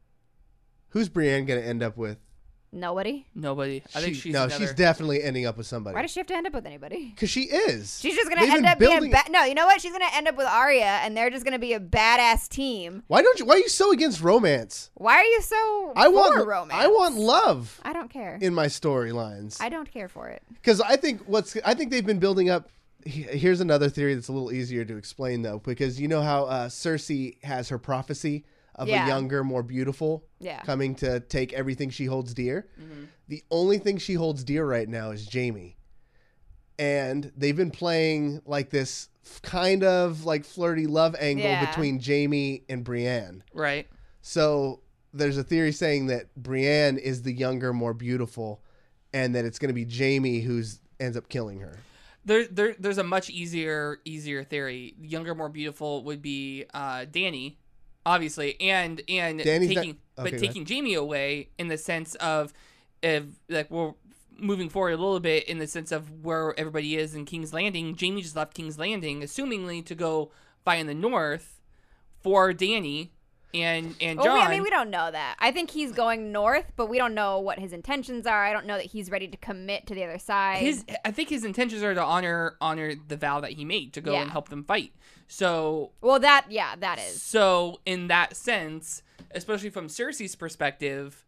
Who's Brienne gonna end up with? Nobody. Nobody. I think She- she's no, another- she's definitely ending up with somebody. Why does she have to end up with anybody? Because she is. She's just gonna They've end been up being building- ba- no. You know what? She's gonna end up with Arya, and they're just gonna be a badass team. Why don't you? Why are you so against romance? Why are you so I for want romance? I want love I don't care. in my storylines. I don't care for it. Because I think what's I think they've been building up. he- Here's another theory that's a little easier to explain though, because you know how uh, Cersei has her prophecy of Yeah. a younger, more beautiful Yeah. coming to take everything she holds dear. Mhm. The only thing she holds dear right now is Jaime, and they've been playing like this f- kind of like flirty love angle Yeah. between Jaime and Brienne. right. So there's a theory saying that Brienne is the younger, more beautiful, and that it's going to be Jaime who's ends up killing her. There, there, there's a much easier, easier theory. Younger, more beautiful would be uh, Dany, obviously, and and Dany's not- taking, okay, but go taking Jaime away in the sense of, if like we're moving forward a little bit in the sense of where everybody is in King's Landing. Jaime just left King's Landing, assumingly to go fight in the north for Dany. and and Well, John. we, I mean, we don't know that. I think he's going north, but we don't know what his intentions are. I don't know that he's ready to commit to the other side. his I think his intentions are to honor honor the vow that he made to go Yeah. and help them fight. So well, that yeah, that is. so in that sense, especially from Cersei's perspective,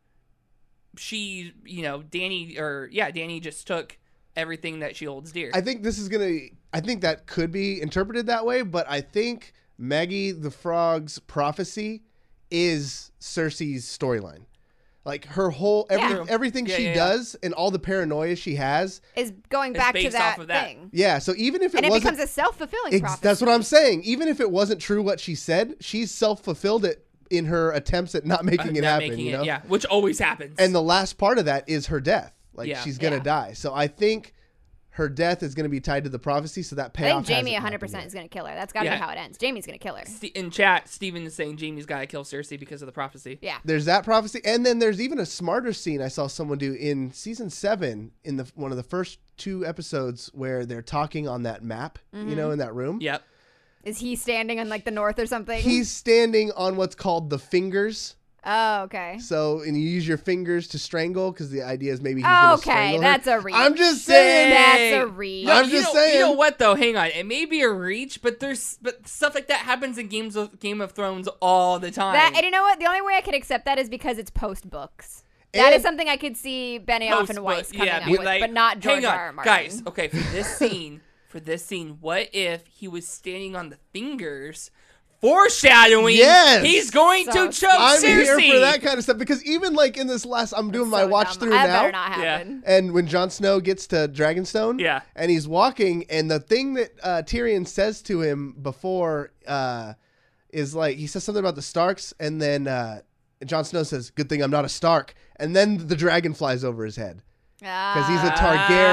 she, you know, Danny or yeah, Danny just took everything that she holds dear. I think this is gonna. I think that could be interpreted that way, but I think Maggie the Frog's prophecy is Cersei's storyline. Like her whole every, Yeah. everything Yeah, she yeah, yeah. does and all the paranoia she has. Is going It's back to based that, off of that. thing. Yeah. So even if it And it wasn't, becomes a self-fulfilling ex- prophecy. that's what I'm saying. Even if it wasn't true what she said, she's self fulfilled it in her attempts at not making Uh, it not happen. making you it, know. yeah, which always happens. And the last part of that is her death. Like Yeah. she's gonna Yeah. die. So I think her death is gonna be tied to the prophecy. So that I payoff. think Jamie hasn't one hundred happened percent yet. is going to kill her. That's got to Yeah. be how it ends. Jamie's going to kill her. Ste- in chat, Steven is saying Jamie's got to kill Cersei because of the prophecy. Yeah. There's that prophecy, and then there's even a smarter scene I saw someone do in season seven in the one of the first two episodes where they're talking on that map, you know, in that room. Yep. Is he standing on like the north or something? He's standing on what's called the fingers. Oh, okay. So, and you use your fingers to strangle because the idea is maybe he's Oh, going to okay, strangle her. that's a reach. I'm just saying. That's a reach. I'm you just know, saying. You know what though? Hang on. It may be a reach, but there's but stuff like that happens in games of Game of Thrones all the time. That, and you know what? The only way I could accept that is because it's post books. That And- is something I could see Benioff Post- and Weiss but- coming yeah, up be with, like, but not George hang on, R. R. Martin. guys. Okay, for this scene, for this scene, what if he was standing on the fingers, foreshadowing? Yes. He's going So to choke I'm Cersei. here for that kind of stuff because even like in this last, I'm doing my So watch dumb. through that now. better not Yeah. happen. And when Jon Snow gets to Dragonstone, Yeah. and he's walking, and the thing that uh, Tyrion says to him before uh, is like he says something about the Starks, and then uh, Jon Snow says, "Good thing I'm not a Stark," and then the dragon flies over his head because he's a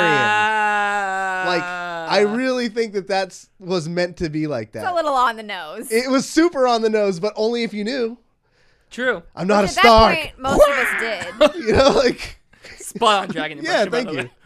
Targaryen. Like I really think that that's was meant to be like It's a that. little on the nose. It was super on the nose, but only if you knew. True. I'm not Which a at Stark. that point, most of us did. You know, like Spot on dragon Yeah, impression, by thank the you. way.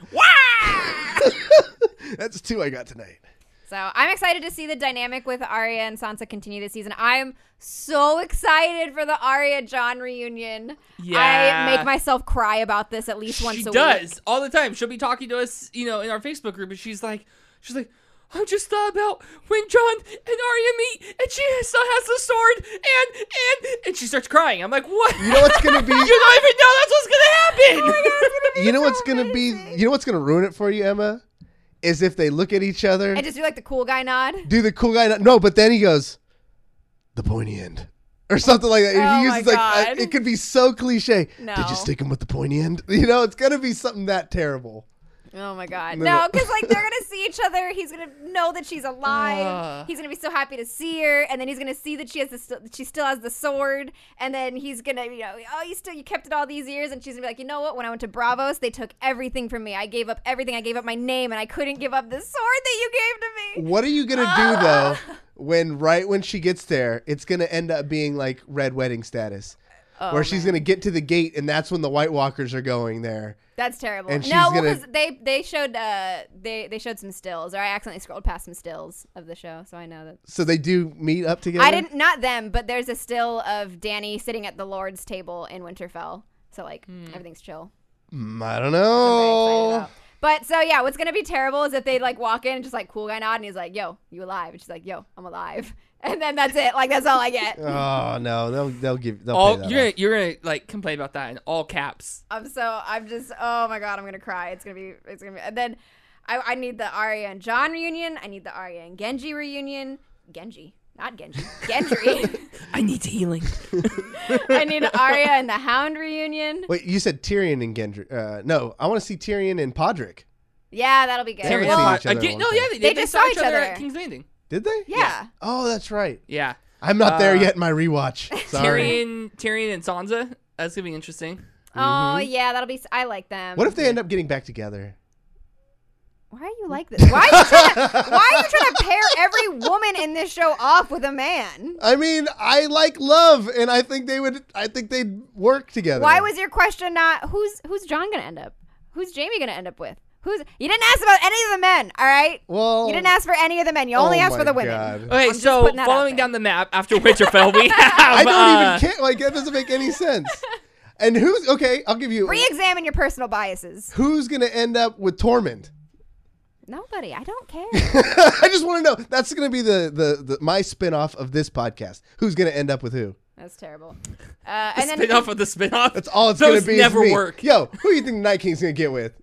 Wow! that's two I got tonight. So I'm excited to see the dynamic with Arya and Sansa continue this season. I'm so excited for the Arya Jon reunion. Yeah. I make myself cry about this at least once She a does week. all the time. She'll be talking to us, you know, in our Facebook group, and she's like, she's like, I just thought about when John and Arya meet, and she still has the sword, and and and she starts crying. I'm like, what? You know what's gonna be? You don't even know that's what's gonna happen. You know what's gonna be? You know what's gonna ruin it for you, Emma? Is if they look at each other, And just do like the cool guy nod. do the cool guy. No, but then he goes, the pointy end, or something like that. Oh he my uses like uh, God. it could be so cliche. No. Did you stick him with the pointy end? You know, it's gonna be something that terrible. Oh my god. No, No, no. because like they're gonna see each other. He's gonna know that she's alive. Ugh. He's gonna be so happy to see her, and then he's gonna see that she has the st- that she still has the sword, and then he's gonna, you know, oh, you still you kept it all these years, and she's gonna be like, you know what? When I went to Bravos, they took everything from me. I gave up everything. I gave up my name, and I couldn't give up the sword that you gave to me. What are you gonna do though? When right when she gets there, it's gonna end up being like red wedding status, Oh, where she's man. gonna get to the gate, and that's when the White Walkers are going there. That's terrible. And she's no, gonna- because they they showed uh they they showed some stills, or I accidentally scrolled past some stills of the show, so I know that. So they do meet up together. I didn't, not them, but there's a still of Danny sitting at the Lord's table in Winterfell. So like everything's chill. Mm, I don't I'm very excited know. about. But so yeah, what's gonna be terrible is if they like walk in and just like cool guy nod, and he's like, "Yo, you alive?" And she's like, "Yo, I'm alive," and then that's it. Like that's all I get. Oh no, they'll they'll give they'll all pay that you're gonna, off. you're gonna like complain about that in all caps. I'm so I'm just oh my god, I'm gonna cry. It's gonna be it's gonna be and then I, I need the Arya and Jon reunion. I need the Arya and Genji reunion. Genji, not Genji. Gendry. I need healing. I need Arya and the Hound reunion. Wait, you said Tyrion and Gendry. Uh, no, I want to see Tyrion and Podrick. Yeah, that'll be good. They haven't Well, seen each other again, in a no, long yeah, time. they, They they, just saw saw each each other other. at King's Landing. Did they? yeah. Oh, that's right. Yeah. I'm not there Uh, yet in my rewatch. Sorry. Tyrion, Tyrion and Sansa. That's gonna be interesting. Oh yeah, that'll be. I like them. What if they end up getting back together? Why are you like this? Why are you trying to, why are you trying to pair every woman in this show off with a man? I mean, I like love, and I think they would. I think they'd work together. Why was your question not who's who's John gonna end up? Who's Jamie gonna end up with? Who's you didn't ask about any of the men, all right? Well, You didn't ask for any of the men. You only oh asked for my the women. God. Okay, I'm just so putting that out following there. down the map after Winterfell, we have. I don't uh, even care. Like that doesn't make any sense. And who's okay? I'll give you. Re-examine your personal biases. Who's gonna end up with Tormund? Nobody. I don't care. I just want to know. That's gonna be the, the the my spinoff of this podcast. Who's gonna end up with who? That's terrible. Uh, the and then spin-off of the spin-off. That's all it's Those gonna be. never is me. work. Yo, who do you think the Night King's gonna get with?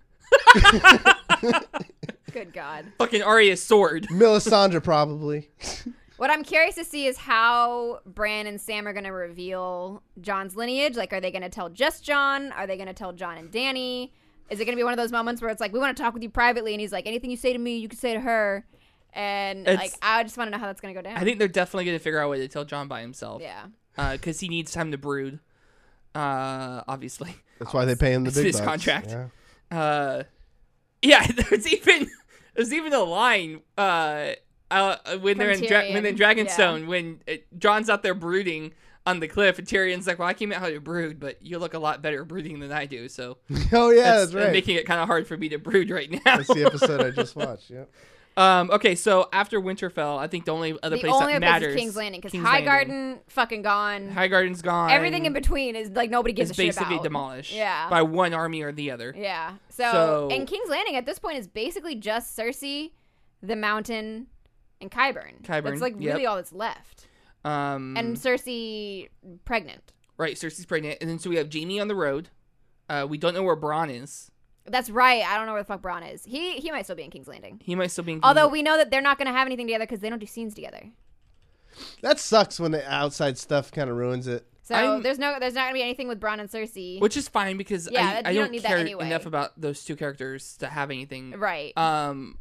good God. Fucking Arya's sword. Melisandre probably. What I'm curious to see is how Bran and Sam are going to reveal Jon's lineage. Like, are they going to tell just Jon? Are they going to tell Jon and Dany? Is it going to be one of those moments where it's like, we want to talk with you privately, and he's like, anything you say to me, you can say to her. And It's- like, I just want to know how that's going to go down. I think they're definitely going to figure out a way to tell Jon by himself. Yeah. Because he needs time to brood. Uh, obviously. That's why they pay him the It's big his bucks. contract. Yeah. Uh, yeah. There's even there's even a line. Uh, uh when From they're in Dra- Tyrion, when they're in Dragonstone, when uh, Jon's out there brooding on the cliff, and Tyrion's like, "Well, I came out how to brood, but you look a lot better brooding than I do." So Oh yeah, that's, uh, right. making it kind of hard for me to brood right now. That's the episode I just watched. Yep. Um, okay, so after Winterfell, I think the only other The place only that other place matters is King's Landing, because King's High Landing. Garden, fucking gone. High Garden's gone. Everything in between is like nobody gives is a shit basically about. demolished. Yeah. By one army or the other. Yeah. So, So- and King's Landing at this point is basically just Cersei, the Mountain, and Qyburn. Qyburn, That's like yep. really all that's left. Um, And Cersei pregnant. right, Cersei's pregnant, and then so we have Jaime on the road. Uh, we don't know where Bronn is. That's right. I don't know where the fuck Bronn is. He he might still be in King's Landing. He might still be in. Although we know that they're not going to have anything together because they don't do scenes together. That sucks when the outside stuff kind of ruins it. So I'm- there's no there's not going to be anything with Bronn and Cersei. which is fine because Yeah, I, that- I you don't, don't need that care anyway. enough about those two characters to have anything. right. Um.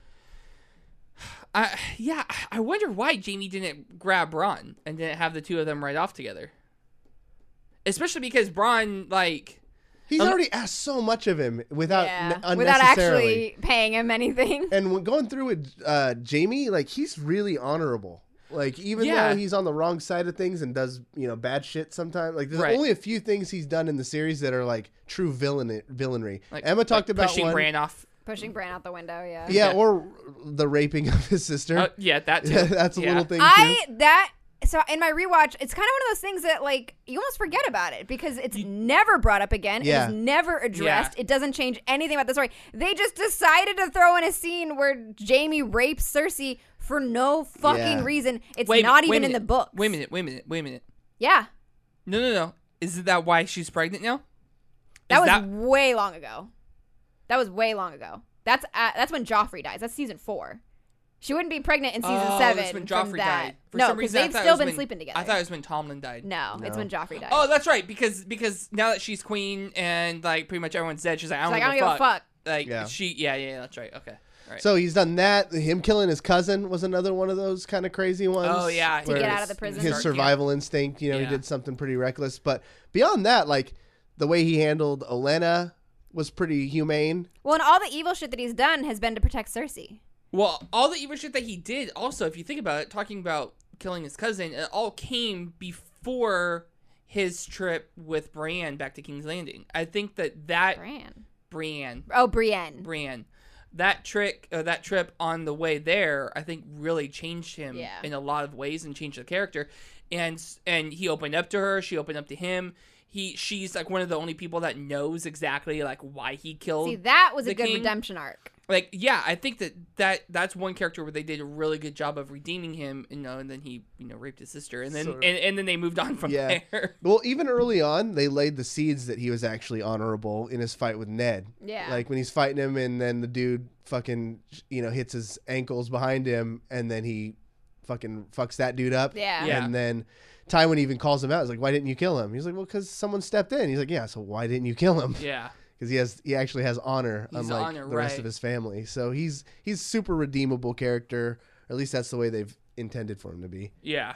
I yeah, I wonder why Jaime didn't grab Bronn and didn't have the two of them right off together. Especially because Bronn, like, He's Um, already asked so much of him without yeah. n- Without unnecessarily. actually paying him anything. And when going through with uh, Jamie, like he's really honorable. Like even Yeah. though he's on the wrong side of things and does you know bad shit sometimes, like there's Right. only a few things he's done in the series that are like true villain villainry. like Emma talked like about pushing one, Bran off. Pushing Bran out the window, yeah. yeah, Yeah. or the raping of his sister. Uh, yeah, that too. That's a Yeah. little thing too. I that so in my rewatch, it's kind of one of those things that like you almost forget about it because it's never brought up again. Yeah. It is never addressed. Yeah. It doesn't change anything about the story. They just decided to throw in a scene where Jaime rapes Cersei for no fucking Yeah. reason. It's Wait, not wait even a in the minute. book. Wait a minute. Wait a minute. Wait a minute. Yeah, No, no, no. Isn't that why she's pregnant now? that Is was that- way long ago. That was way long ago. That's uh, that's when Joffrey dies. That's season four. She wouldn't be pregnant in season oh, seven. that's when from Joffrey that. died. For no, some because reason, I they've thought it still was been when- sleeping together. I thought it was when Tomlin died. no, it's No. when Joffrey died. Oh, that's right. Because because now that she's queen and like pretty much everyone's dead, she's like, I don't, She's like, give, I don't a give a fuck. Like Yeah. she, yeah, yeah, yeah, that's right. Okay, right. So he's done that. Him killing his cousin was another one of those kind of crazy ones. Oh yeah, To get where out of the prison. His survival instinct, you know, Yeah. he did something pretty reckless. But beyond that, like the way he handled Olenna was pretty humane. Well, and all the evil shit that he's done has been to protect Cersei. Well, all the evil shit that he did, also, if you think about it, talking about killing his cousin, it all came before his trip with Bran back to King's Landing. I think that that Bran. Bran, Oh, Brienne. Bran, that trick, uh, that trip on the way there, I think really changed him Yeah. in a lot of ways and changed the character. And and he opened up to her. She opened up to him. He, she's like one of the only people that knows exactly like why he killed. See, that was a the good king. redemption arc. Like, yeah, I think that, that that's one character where they did a really good job of redeeming him, you know, and then he, you know, raped his sister, and then Sort of. and, and then they moved on from Yeah. there. Well, even early on, they laid the seeds that he was actually honorable in his fight with Ned. Yeah. Like when he's fighting him, and then the dude fucking, you know, hits his ankles behind him, and then he fucking fucks that dude up. Yeah. Yeah. And then Tywin even calls him out. He's like, "Why didn't you kill him?" He's like, "Well, because someone stepped in." He's like, "Yeah, so why didn't you kill him?" Yeah, Because he has, he actually has honor, He's unlike honor, the rest right. of his family. So he's he's super redeemable character. Or at least that's the way they've intended for him to be. yeah.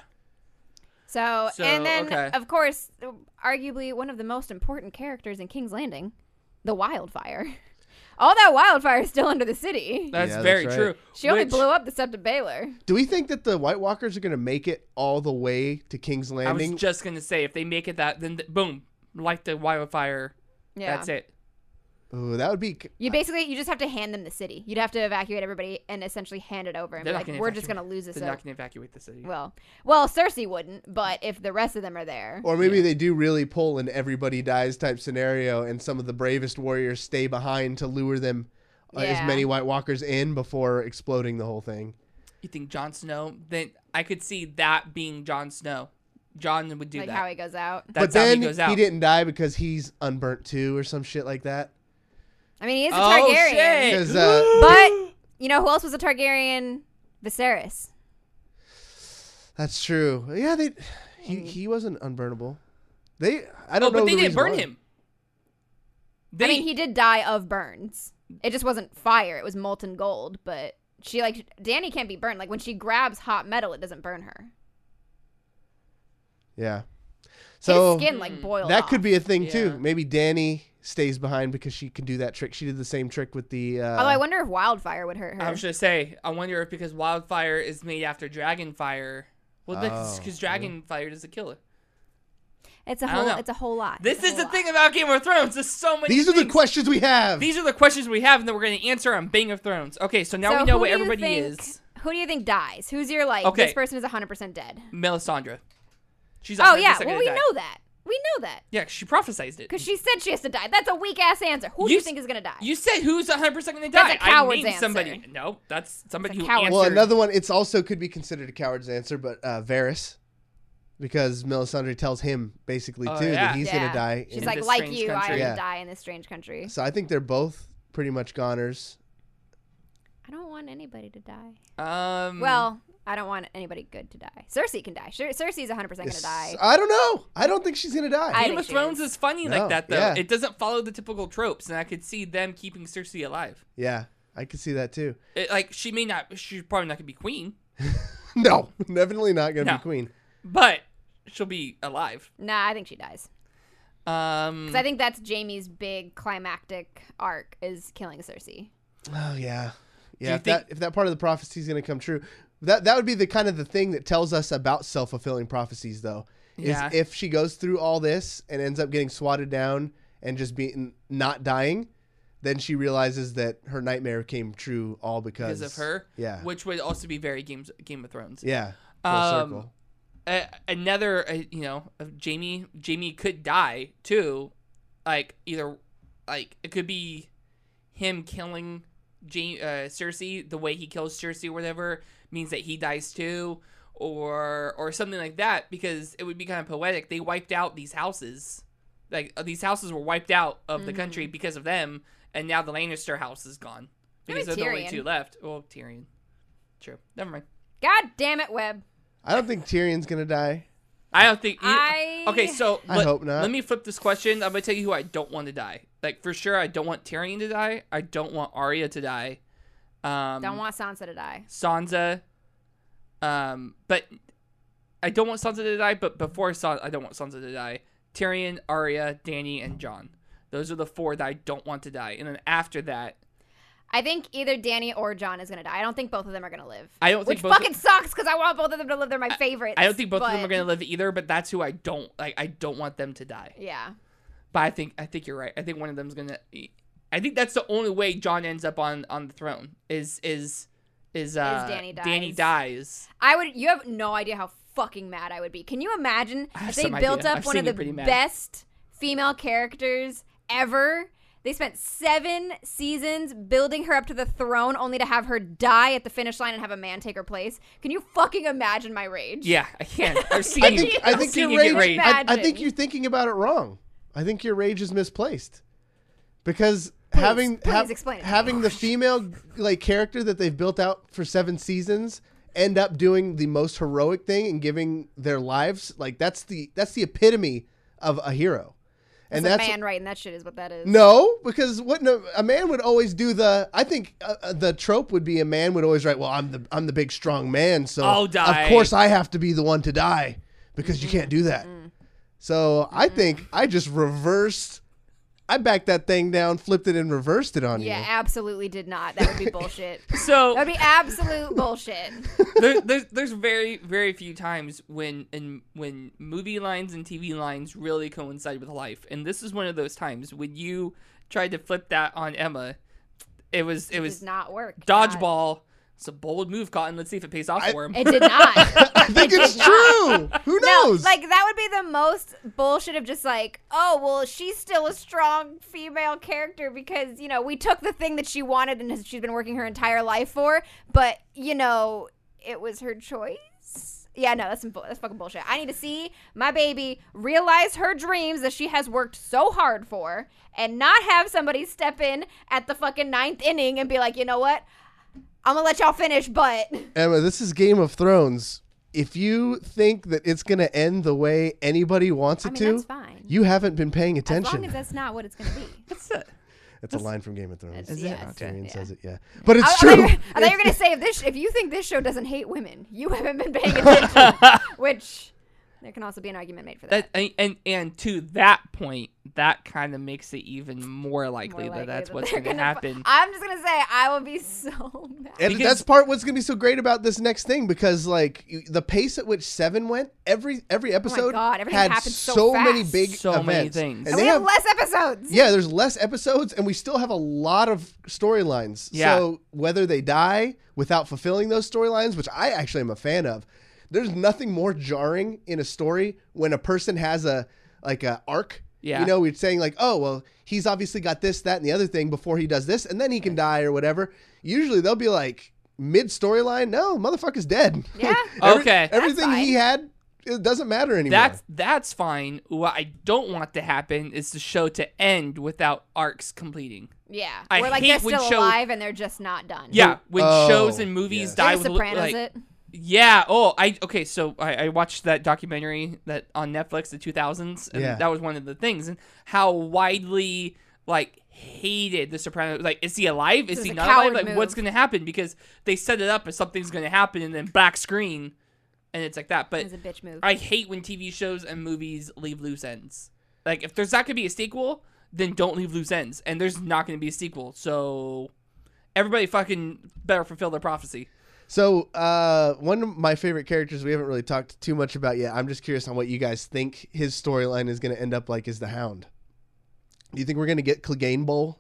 So, So, and then, okay. of course, arguably one of the most important characters in King's Landing, the wildfire. All that wildfire is still under the city. That's Yeah, very that's right. true. She only Which- blew up the Sept of Baelor. Do we think that the White Walkers are going to make it all the way to King's I Landing? was just gonna say, if they make it that, then th- boom, like the wildfire. Yeah. That's it. Ooh, that would be. You basically you just have to hand them the city. You'd have to evacuate everybody and essentially hand it over and They're be not like, gonna we're just evacuate- gonna lose this. They're o- not going to evacuate the city. Well, well, Cersei wouldn't, but if the rest of them are there, Or maybe Yeah. they do really pull an everybody dies type scenario, and some of the bravest warriors stay behind to lure them uh, as Yeah. many White Walkers in before exploding the whole thing. You think Jon Snow? Then I could see that being Jon Snow. Jon would do like that. how he goes out. That's but then how he goes out. didn't die because he's unburnt too, or some shit like that. I mean, he is a Oh, Targaryen, shit. 'Cause, uh, but you know who else was a Targaryen? Viserys. That's true. Yeah, they. He Mm. he wasn't unburnable. They. I Oh, don't know. but they the didn't reason burn why. him. They, I mean, he did die of burns. It just wasn't fire; it was molten gold. But she like Dany can't be burned. Like when she grabs hot metal, it doesn't burn her. Yeah. So His skin like Mm. boiled. that off. could be a thing Yeah. too. Maybe Dany stays behind because she can do that trick. She did the same trick with the. Uh, Although I wonder if wildfire would hurt her. I was gonna say, I wonder if because wildfire is made after dragonfire. Well, Oh, because yeah. dragonfire doesn't kill it. it's a I don't whole. know. It's a whole lot. This It's a is whole the lot. thing about Game of Thrones. There's so many. These are the things. questions we have. These are the questions we have, and that we're going to answer on Bang of Thrones. Okay, so now So we know who what do you everybody think- is. Who do you think dies? Who's your like? Okay. This person is one hundred percent dead. Melisandre. She's Oh one hundred yeah. percent Well, gonna we die. know that. We know that Yeah, she prophesized it. because she said she has to die. That's a weak ass answer. Who do You you s- think is gonna die? You said who's one hundred percent going to die? That's a coward's I named answer. somebody. No, that's somebody It's a who coward's answered. Well, another one. It's also could be considered a coward's answer, but uh, Varys, because Melisandre tells him basically Oh, too yeah. that he's yeah. gonna die. She's in like, this like strange you, I country. have Yeah. to die in this strange country. So I think they're both pretty much goners. I don't want anybody to die. Um, Well, I don't want anybody good to die. Cersei can die. Cer- Cersei's one hundred percent gonna die. I don't know. I don't think she's gonna die. I Game think of she Thrones is. is funny No, like that, though. yeah. It doesn't follow the typical tropes, and I could see them keeping Cersei alive. Yeah, I could see that too. It, like, she may not, she's probably not going to be queen, No, definitely not gonna No. be queen. but she'll be alive. Nah, I think she dies. Um, Because I think that's Jaime's big climactic arc is killing Cersei. Oh yeah, you yeah. If think- that if that part of the prophecy is gonna come true, that that would be the kind of the thing that tells us about self fulfilling prophecies, though. Is Yeah. if she goes through all this and ends up getting swatted down and just being not dying, then she realizes that her nightmare came true all because, because of her. Yeah, Which would also be very Games, Game of Thrones. yeah. Full Um, circle. Uh, another, uh, you know, of Jamie, Jamie could die too. Like, either, like, it could be him killing Ja- uh, Cersei, the way he kills Cersei or whatever, means that he dies too. Or, or something like that, because it would be kind of poetic. They wiped out these houses. Like, uh, these houses were wiped out of the country because of them, and now the Lannister house is gone. Because Maybe they're the only Tyrion. two left. Well, Tyrion. True. Never mind. God damn it, Webb. I don't think Tyrion's gonna die. I don't think. I- Okay, so I let, hope not. Let me flip this question. I'm gonna tell you who I don't want to die. Like, for sure, I don't want Tyrion to die. I don't want Arya to die. Um, Don't want Sansa to die. Sansa. Um, but I don't want Sansa to die. But before Sansa, I don't want Sansa to die. Tyrion, Arya, Dany, and Jon. Those are the four that I don't want to die. And then after that, I think either Dany or Jon is gonna die. I don't think both of them are gonna live. I don't Which think both. fucking sucks because I want both of them to live. They're my favorites. I don't think both of them but- are gonna live either. But that's who I don't like. I don't want them to die. Yeah. But I think I think you're right. I think one of them's gonna. I think that's the only way Jon ends up on, on the throne is is is uh Dany dies. Dany dies. I would. You have no idea how fucking mad I would be. Can you imagine I have if they some built idea. up I've one seen of you the pretty mad. best female characters ever? They spent seven seasons building her up to the throne, only to have her die at the finish line and have a man take her place. Can you fucking imagine my rage? Yeah, I can. I've seen I you. think I I've think seen your you get rage. rage. I, I Imagine. think you're thinking about it wrong. I think your rage is misplaced because having please hav- explain it to me. having the female like character that they've built out for seven seasons end up doing the most heroic thing and giving their lives, like that's the that's the epitome of a hero. And That's that's a man writing that shit is what that is. no, because what no, a man would always do the. I think uh, uh, the trope would be a man would always write, "Well, I'm the I'm the big strong man, so I'll die." of course I have to be the one to die because you can't do that." So I think I just reversed. I backed that thing down, flipped it, and reversed it on Yeah, you. absolutely did not. That would be bullshit. So That would be absolute bullshit. there, there's there's very very few times when in when movie lines and T V lines really coincide with life, and this is one of those times when you tried to flip that on Emma. It was it, It was did not work. dodgeball. It's a bold move, Cotton. Let's see if it pays off I- for him. It did not. I think It it's did not. true. Who No, knows? like that would be the most bullshit of just like, oh, well, she's still a strong female character because, you know, we took the thing that she wanted and has, she's been working her entire life for, but, you know, it was her choice. Yeah, no, that's some bull- that's fucking bullshit. I need to see my baby realize her dreams that she has worked so hard for and not have somebody step in at the fucking ninth inning and be like, you know what? I'm gonna let y'all finish, but Emma, this is Game of Thrones. If you think that it's going to end the way anybody wants it I mean, to, that's fine. you haven't been paying As attention. long as that's not what it's gonna be. That's it. That's a line from Game of Thrones. That's- Is it? yes, Okay. Tyrion yeah. says it, yeah. But it's I, I true. thought you were- I thought you were gonna say if this, if you think this show doesn't hate women, you haven't been paying attention. Which there can also be an argument made for that. That and, and and to that point, that kind of makes it even more likely, More likely that that's that what's they're going to gonna- happen. I'm just gonna say I will be so mad. And Because- that's part what's going to be so great about this next thing because like you- the pace at which Seven went, every every episode Oh God, everything had happened so many fast. big So events. many things. And And they we have have less episodes. yeah, there's less episodes and we still have a lot of storylines. Yeah. So whether they die without fulfilling those storylines, which I actually am a fan of, there's nothing more jarring in a story when a person has a like a arc. Yeah. You know, we're saying like, oh, well, he's obviously got this, that, and the other thing before he does this, and then he can die or whatever. Usually they'll be like mid storyline, no, motherfucker's dead. Yeah. Okay. Everything That's he fine. had, it doesn't matter anymore. That's that's fine. What I don't want to happen is the show to end without arcs completing. Yeah. I Where like hate they're when still show- alive and they're just not done. Yeah, when Oh, shows and movies yeah. die Like with Sopranos like, it. yeah. Oh, I okay. So I, I watched that documentary that on Netflix, the two thousands, and Yeah. that was one of the things, and how widely like hated the Sopranos. Like, is he alive? Is This he is a not alive? coward Like, move. what's gonna happen? Because they set it up as something's gonna happen, and then black screen, and it's like that. But It's a bitch move. I hate when T V shows and movies leave loose ends. Like, if there's not gonna be a sequel, then don't leave loose ends, and there's not gonna be a sequel. So everybody fucking better fulfill their prophecy. So, uh, one of my favorite characters we haven't really talked too much about yet. I'm just curious on what you guys think his storyline is going to end up like is the Hound. Do you think we're going to get Clegane Bowl?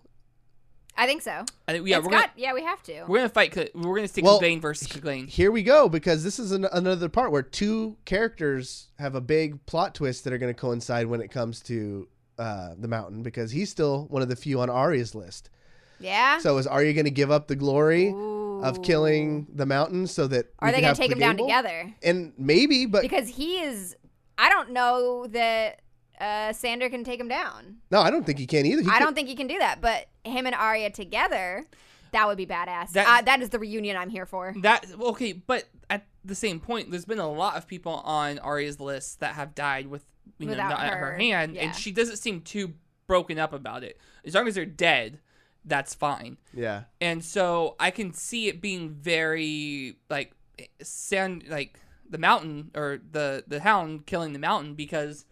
I think so. I think, yeah, It's we're got, gonna yeah, we have to. we're gonna fight. Cl- We're gonna stick Well, Clegane versus Clegane. Here we go, because this is an, another part where two characters have a big plot twist that are going to coincide when it comes to uh, the Mountain, because he's still one of the few on Arya's list. Yeah. So is Arya going to give up the glory Ooh. of killing the Mountain so that Are we they can gonna have take him Clegane down Bowl? together? And maybe, but Because he is. I don't know that uh, Sander can take him down. no, I don't think he can either. He I could- don't think he can do that. But him and Arya together, that would be badass. That- uh, that is the reunion I'm here for. That okay, but at the same point, there's been a lot of people on Arya's list that have died with you know Without not at her her, hand, yeah. and she doesn't seem too broken up about it. As long as they're dead, that's fine. Yeah. And so I can see it being very like sand like the Mountain or the the Hound killing the Mountain because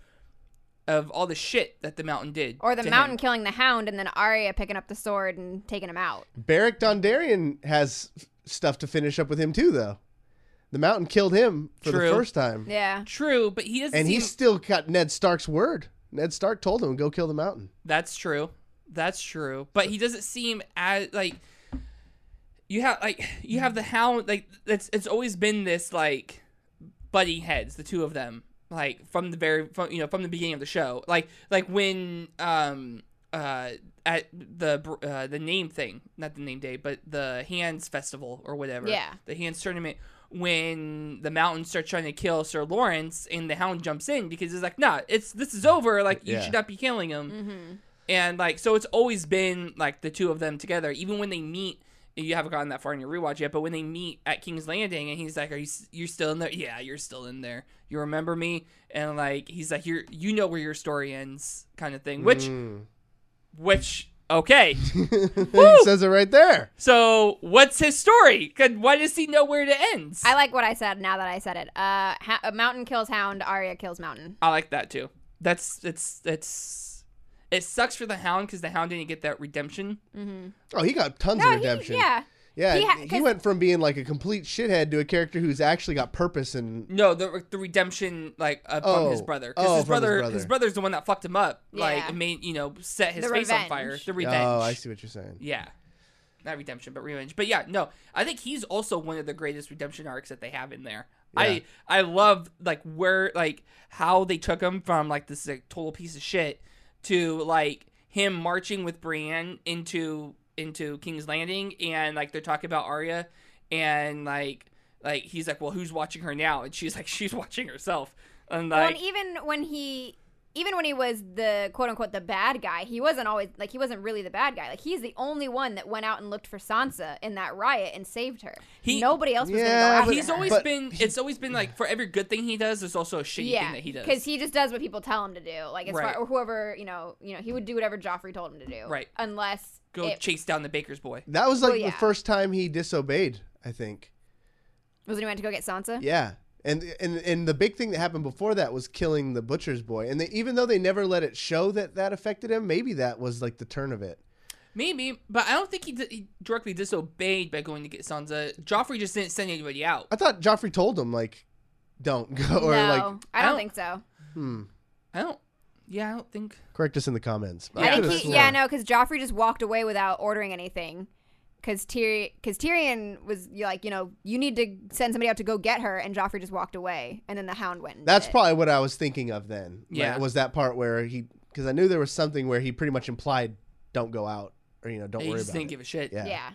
of all the shit that the Mountain did. Or the to Mountain him. killing the Hound and then Arya picking up the sword and taking him out. Beric Dondarrion has f- stuff to finish up with him too, though. The Mountain killed him for True. the first time, Yeah. True, but he doesn't. and seem... he's still got Ned Stark's word. Ned Stark told him, "Go kill the Mountain." That's true. That's true. But he doesn't seem as like you have like you have the Hound like it's it's always been this like buddy heads, the two of them, like from the very from you know from the beginning of the show. Like like when um uh at the uh, the name thing, not the name day, but the Hands Festival or whatever. Yeah. The Hands tournament. When the Mountain starts trying to kill Sir Lawrence and the Hound jumps in because it's like, nah, it's this is over. Like you Yeah. should not be killing him. Mm-hmm. And like, so it's always been like the two of them together. Even when they meet, you haven't gotten that far in your rewatch yet, but when they meet at King's Landing, and he's like, "Are you you're still in there? Yeah, you're still in there. You remember me?" And like, he's like, "You're you know where your story ends," kind of thing. Which, Mm. which, okay. He says it right there. So what's his story? 'Cause why does he know where it ends? I like what I said now that I said it. Uh, ha- Mountain kills Hound, Arya kills Mountain. I like that too. That's it's it's it sucks for the Hound because the Hound didn't get that redemption. Mm-hmm. Oh, he got tons No, of he, redemption. yeah. Yeah, He he, ha- 'cause- went from being like a complete shithead to a character who's actually got purpose and No, the the redemption like uh, from Oh. his brother. Because Oh, his from his brother, brother. his brother's the one that fucked him up. Yeah. Like made you know set his The face on revenge. fire. The revenge. Oh, I see what you're saying. Yeah. Not redemption, but revenge. But yeah, no, I think he's also one of the greatest redemption arcs that they have in there. Yeah. I I love like where like how they took him from like this like, total piece of shit to like him marching with Brienne into into King's Landing, and like they're talking about Arya, and like like he's like, well, who's watching her now? And she's like, she's watching herself. And Well, like, and even when he, even when he was the quote unquote the bad guy, he wasn't always like he wasn't really the bad guy. Like he's the only one that went out and looked for Sansa in that riot and saved her. He- Nobody else was Yeah, gonna go after but- he's her. always But been. It's always been like for every good thing he does, there's also a shitty yeah, thing that he does. because he just does what people tell him to do. Like as Right. far or whoever you know, you know, he would do whatever Joffrey told him to do. Right. Unless Go it, chase down the baker's boy. That was like Well, the yeah. first time he disobeyed, I think. was when he went to go get Sansa. Yeah. And, and and the big thing that happened before that was killing the butcher's boy. And they, even though they never let it show that that affected him, maybe that was like the turn of it. Maybe, but I don't think he, di- he directly disobeyed by going to get Sansa. Joffrey just didn't send anybody out. I thought Joffrey told him like, don't go or no, like, I don't, I don't- think so. hmm. I don't. Yeah, I don't think. Correct us in the comments. Yeah. I think could've he, sworn. yeah, no, because Joffrey just walked away without ordering anything. Because Tyrion, because Tyrion was like, you know, you need to send somebody out to go get her, and Joffrey just walked away, and then the Hound went. And That's did it. probably what I was thinking of then. Yeah. Like, was that part where he, because I knew there was something where he pretty much implied, don't go out or, you know, don't He worry just about didn't it. give a shit. Yeah. Yeah.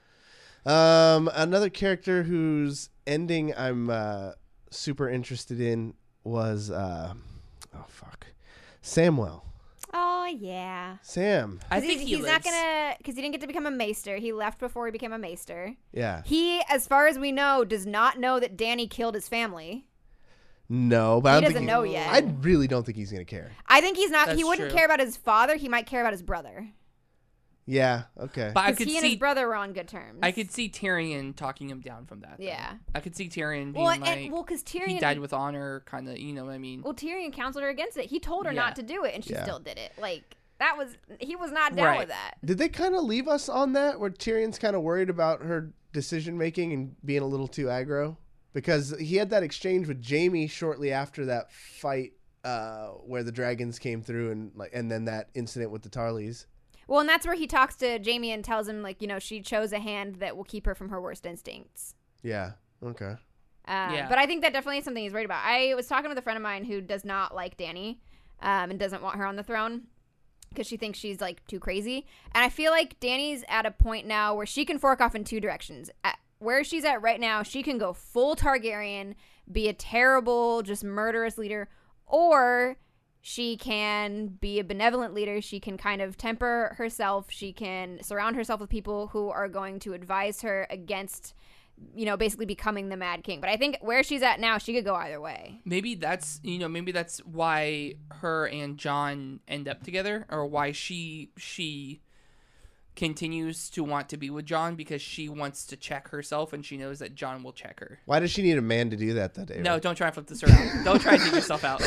Um, another character whose ending I'm uh, super interested in was, uh, oh, fuck, Samwell. Oh yeah. Sam. I 'Cause think he's, he he's lives. not gonna because he didn't get to become a maester. He left before he became a maester. Yeah. He, as far as we know, does not know that Dany killed his family. No, but He I don't doesn't think know yet. I really don't think he's gonna care. I think he's not. That's he wouldn't true. care about his father. He might care about his brother. Yeah. Okay. But I Because could he and his see. brother were on good terms. I could see Tyrion talking him down from that. though. Yeah. I could see Tyrion being Well, and, like, well, because Tyrion he died with honor, kind of. You know what I mean? Well, Tyrion counseled her against it. He told her Yeah. not to do it, and she Yeah. still did it. Like that was he was not down Right. with that. Did they kind of leave us on that where Tyrion's kind of worried about her decision making and being a little too aggro? Because he had that exchange with Jaime shortly after that fight uh, where the dragons came through and like, and then that incident with the Tarleys. Well, and that's where he talks to Jaime and tells him like you know she chose a hand that will keep her from her worst instincts. Yeah. Okay. Uh, Yeah. But I think that definitely is something he's worried about. I was talking with a friend of mine who does not like Dany um, and doesn't want her on the throne because she thinks she's like too crazy. And I feel like Dany's at a point now where she can fork off in two directions. At where she's at right now, she can go full Targaryen, be a terrible, just murderous leader, or she can be a benevolent leader. She can kind of temper herself. She can surround herself with people who are going to advise her against, you know, basically becoming the Mad King. But I think where she's at now, she could go either way. Maybe that's you know maybe that's why her and John end up together, or why she she continues to want to be with John, because she wants to check herself and she knows that John will check her. Why does she need a man to do that that day? No, don't try and flip this around. Don't try and dig yourself out.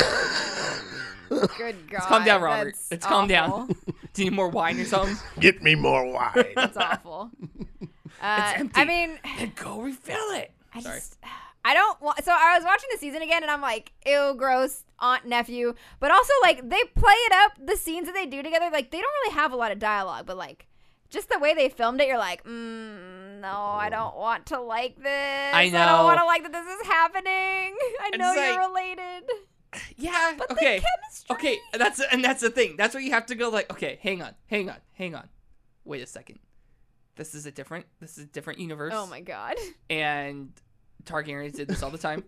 Good God. Calm down, Robert. That's It's calm down. awful. Do you need more wine or something? Get me more wine. That's awful. Uh, It's empty. I mean, Then go refill it. I Sorry. just, I don't want. So I was watching the season again, and I'm like, ew, gross, aunt, nephew. But also, like, they play it up. The scenes that they do together, like, they don't really have a lot of dialogue, but like, just the way they filmed it, you're like, mm, no, I don't want to like this. I I know. don't want to like that this is happening. I It's know you're like- related. Yeah. But okay. the chemistry. Okay. That's and that's the thing. That's where you have to go. Like, okay, hang on, hang on, hang on. Wait a second. This is a different. This is a different universe. Oh my God. And Targaryens did this all the time.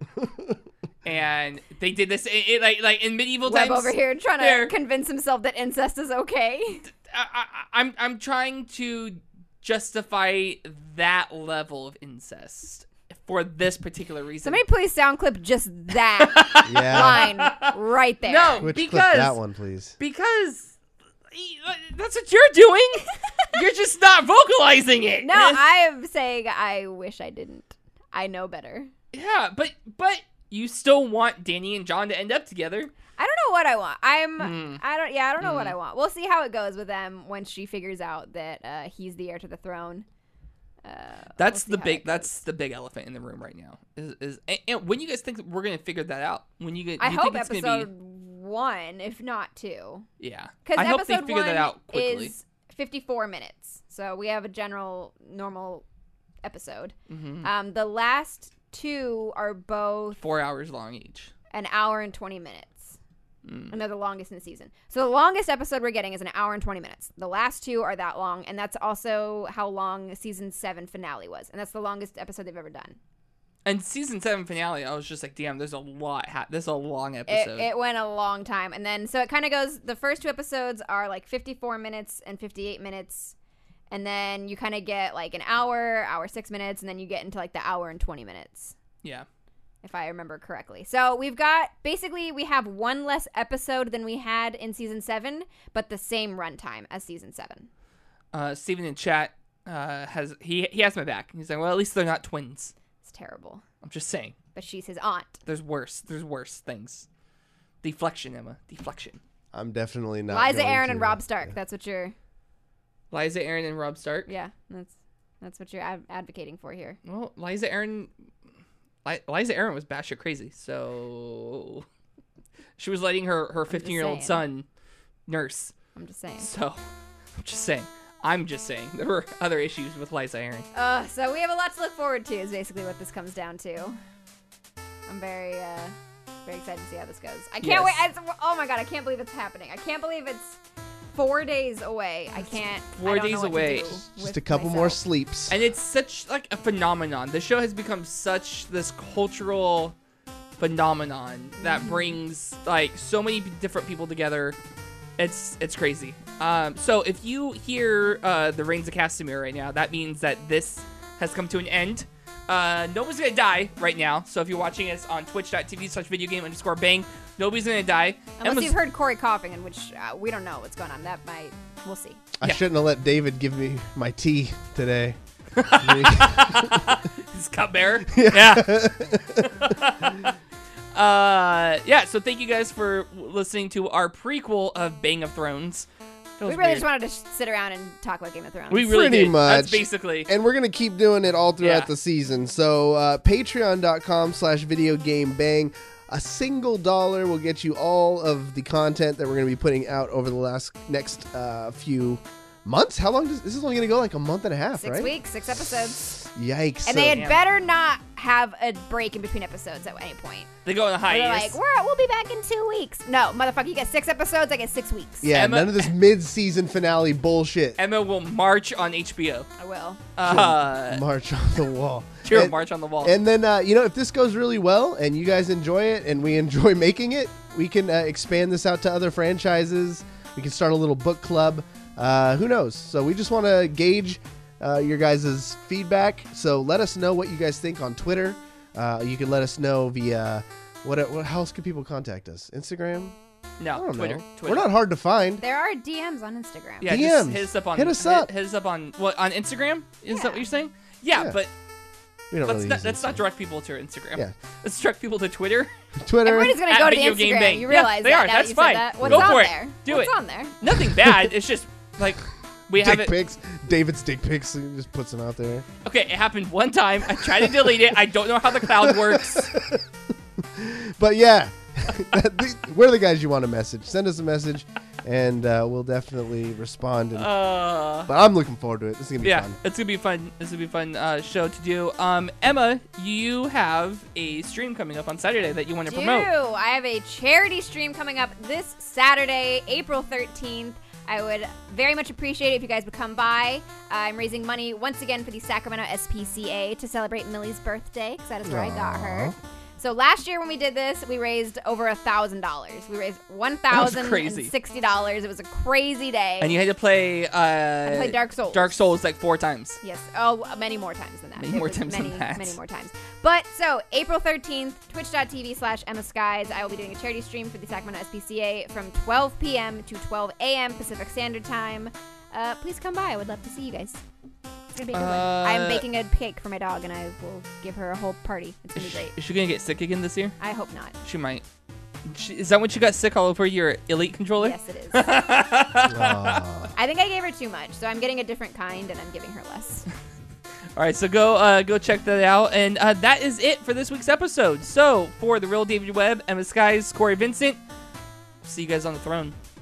And they did this it, it, like like in medieval Webb times. over here trying they're- to convince himself that incest is okay. I, I, I'm I'm trying to justify that level of incest for this particular reason. Somebody please sound clip just that Yeah. line right there. No. Which clip Because- that one, please. because that's what you're doing. You're just not vocalizing it. No, I am saying I wish I didn't. I know better. Yeah, but but you still want Dany and John to end up together. I don't know what I want. I'm. Mm. I don't. Yeah, I don't know what Mm. I want. We'll see how it goes with them when she figures out that uh, he's the heir to the throne. Uh, That's we'll the see how big. it That's goes. the big elephant in the room right now. Is, is and, and when you guys think we're gonna figure that out? When you get, I you hope think it's episode gonna one, if not two. be, yeah. Because I hope they episode figure one that out quickly. is fifty-four minutes, so we have a general normal episode. Mm-hmm. Um, the last two are both Four hours long each. an hour and twenty minutes, Mm. and they're the longest in the season. So the longest episode we're getting is an hour and twenty minutes. The last two are that long, and that's also how long season seven finale was, and that's the longest episode they've ever done. And season seven finale, I was just like, damn, there's a lot. Ha- this is a long It, episode. it went a long time, and then so it kind of goes. The first two episodes are like fifty-four minutes and fifty-eight minutes, and then you kind of get like an hour, hour six minutes, and then you get into like the hour and twenty minutes, yeah. if I remember correctly. So we've got basically we have one less episode than we had in season seven, but the same runtime as season seven. Uh, Steven in chat uh, has he he has my back. He's like, well, at least they're not twins. It's terrible, I'm just saying. but she's his aunt. There's worse. There's worse things. Deflection, Emma. Deflection. I'm definitely not. Liza going Aaron to- and Rob Stark. That's what you're. Liza Aaron and Rob Stark. Yeah, that's that's what you're ad- advocating for here. Well, Liza Aaron, Li- Liza Aaron was batshit crazy, so she was letting her her fifteen year old saying. son nurse. I'm just saying. So I'm just saying. I'm just saying there were other issues with Liza Aaron. Uh, so we have a lot to look forward to. Is basically what this comes down to. I'm very, uh, very excited to see how this goes. I can't Yes. wait. I, oh my god, I can't believe it's happening. I can't believe it's four days away. I can't. Four I don't days know what to away. do Just with a couple more myself. sleeps. And it's such like a phenomenon. The show has become such this cultural phenomenon that brings like so many different people together. It's it's crazy. Um, so if you hear uh, the Reigns of Castamere right now, that means that this has come to an end. Uh, nobody's gonna die right now. So if you're watching us on twitch.tv slash video game underscore bang, nobody's gonna die. Unless Emma's- you've heard Corey coughing, in which uh, we don't know what's going on. That might. We'll see. I Yeah. shouldn't have let David give me my tea today. This cupbearer. Yeah. uh, yeah. So thank you guys for listening to our prequel of Bang of Thrones. That We was really weird. just wanted to sh- sit around and talk about Game of Thrones. We really Pretty did. much. That's basically. And we're going to keep doing it all throughout Yeah. the season. So uh, patreon.com slash video game bang. A single dollar will get you all of the content that we're going to be putting out over the last next uh, few months. How long does this is only going to go? Like a month and a half, six right? weeks, six episodes, Yikes. and So- they had Yeah. better not have a break in between episodes at any point. They go on a They're hiatus. like, We're, we'll be back in two weeks. No, motherfucker, you get six episodes. I get six weeks. yeah, Emma- none of this mid-season finale bullshit. Emma will march on H B O. I will. Uh, March on the wall. Sure, And- march on the wall. And then, uh, you know, if this goes really well and you guys enjoy it and we enjoy making it, we can uh, expand this out to other franchises. We can start a little book club. Uh, who knows? So we just want to gauge uh, your guys' feedback. So let us know what you guys think on Twitter. Uh, you can let us know via, what, what how else can people contact us? Instagram? I no, don't Twitter. know. Twitter. We're not hard to find. There are D Ms on Instagram. Yeah, D just Ms. hit us up on. Hit us hit- up. Hit, us up on what on Instagram? Is that Yeah. what you're saying? Yeah, Yeah. but We don't let's really not, use let's not Instagram. direct people to Instagram. Yeah. Let's direct people to Twitter. Twitter. Everybody's gonna At go to the Video Game Instagram. Bang. You Yeah, realize they that are. now That's that you fine. said that. What's Go on for it. there? Do What's it. on there? Nothing bad. It's just like we have dick it. pics. David's dick pics. He just puts them out there. Okay, it happened one time. I tried to delete it. I don't know how the cloud works. But yeah, we're the guys you want to message. Send us a message, and uh, we'll definitely respond. And, Uh, but I'm looking forward to it. This is gonna be yeah, fun. it's gonna be fun. It's gonna be a fun uh, show to do. Um, Emma, you have a stream coming up on Saturday that you want to Do promote. I have a charity stream coming up this Saturday, April thirteenth. I would very much appreciate it if you guys would come by. Uh, I'm raising money once again for the Sacramento S P C A to celebrate Millie's birthday, because that is where I got her. Aw. So last year when we did this, we raised over a thousand dollars. We raised one was thousand crazy. and sixty dollars. It was a crazy day. And you had to play. Uh, I played Dark Souls. Dark Souls like four times. Yes. Oh, many more times than that. Many It more was times than many, that. Many more times. But so April thirteenth, twitch.tv slash Emma Skies. I will be doing a charity stream for the Sacramento S P C A from twelve p.m. to twelve a.m. Pacific Standard Time. Uh, please come by. I would love to see you guys. It's gonna be a good one. Uh, I'm baking a cake for my dog, and I will give her a whole party. It's gonna Is be she, great. is she gonna get sick again this year? I hope not. She might. She, is that when she got sick all over your Elite controller? Yes, it is. Aw. I think I gave her too much, so I'm getting a different kind, and I'm giving her less. All right, so go uh, go check that out. And uh, that is it for this week's episode. So for the real David Webb, Emma Skies, Corey Vincent, see you guys on the throne.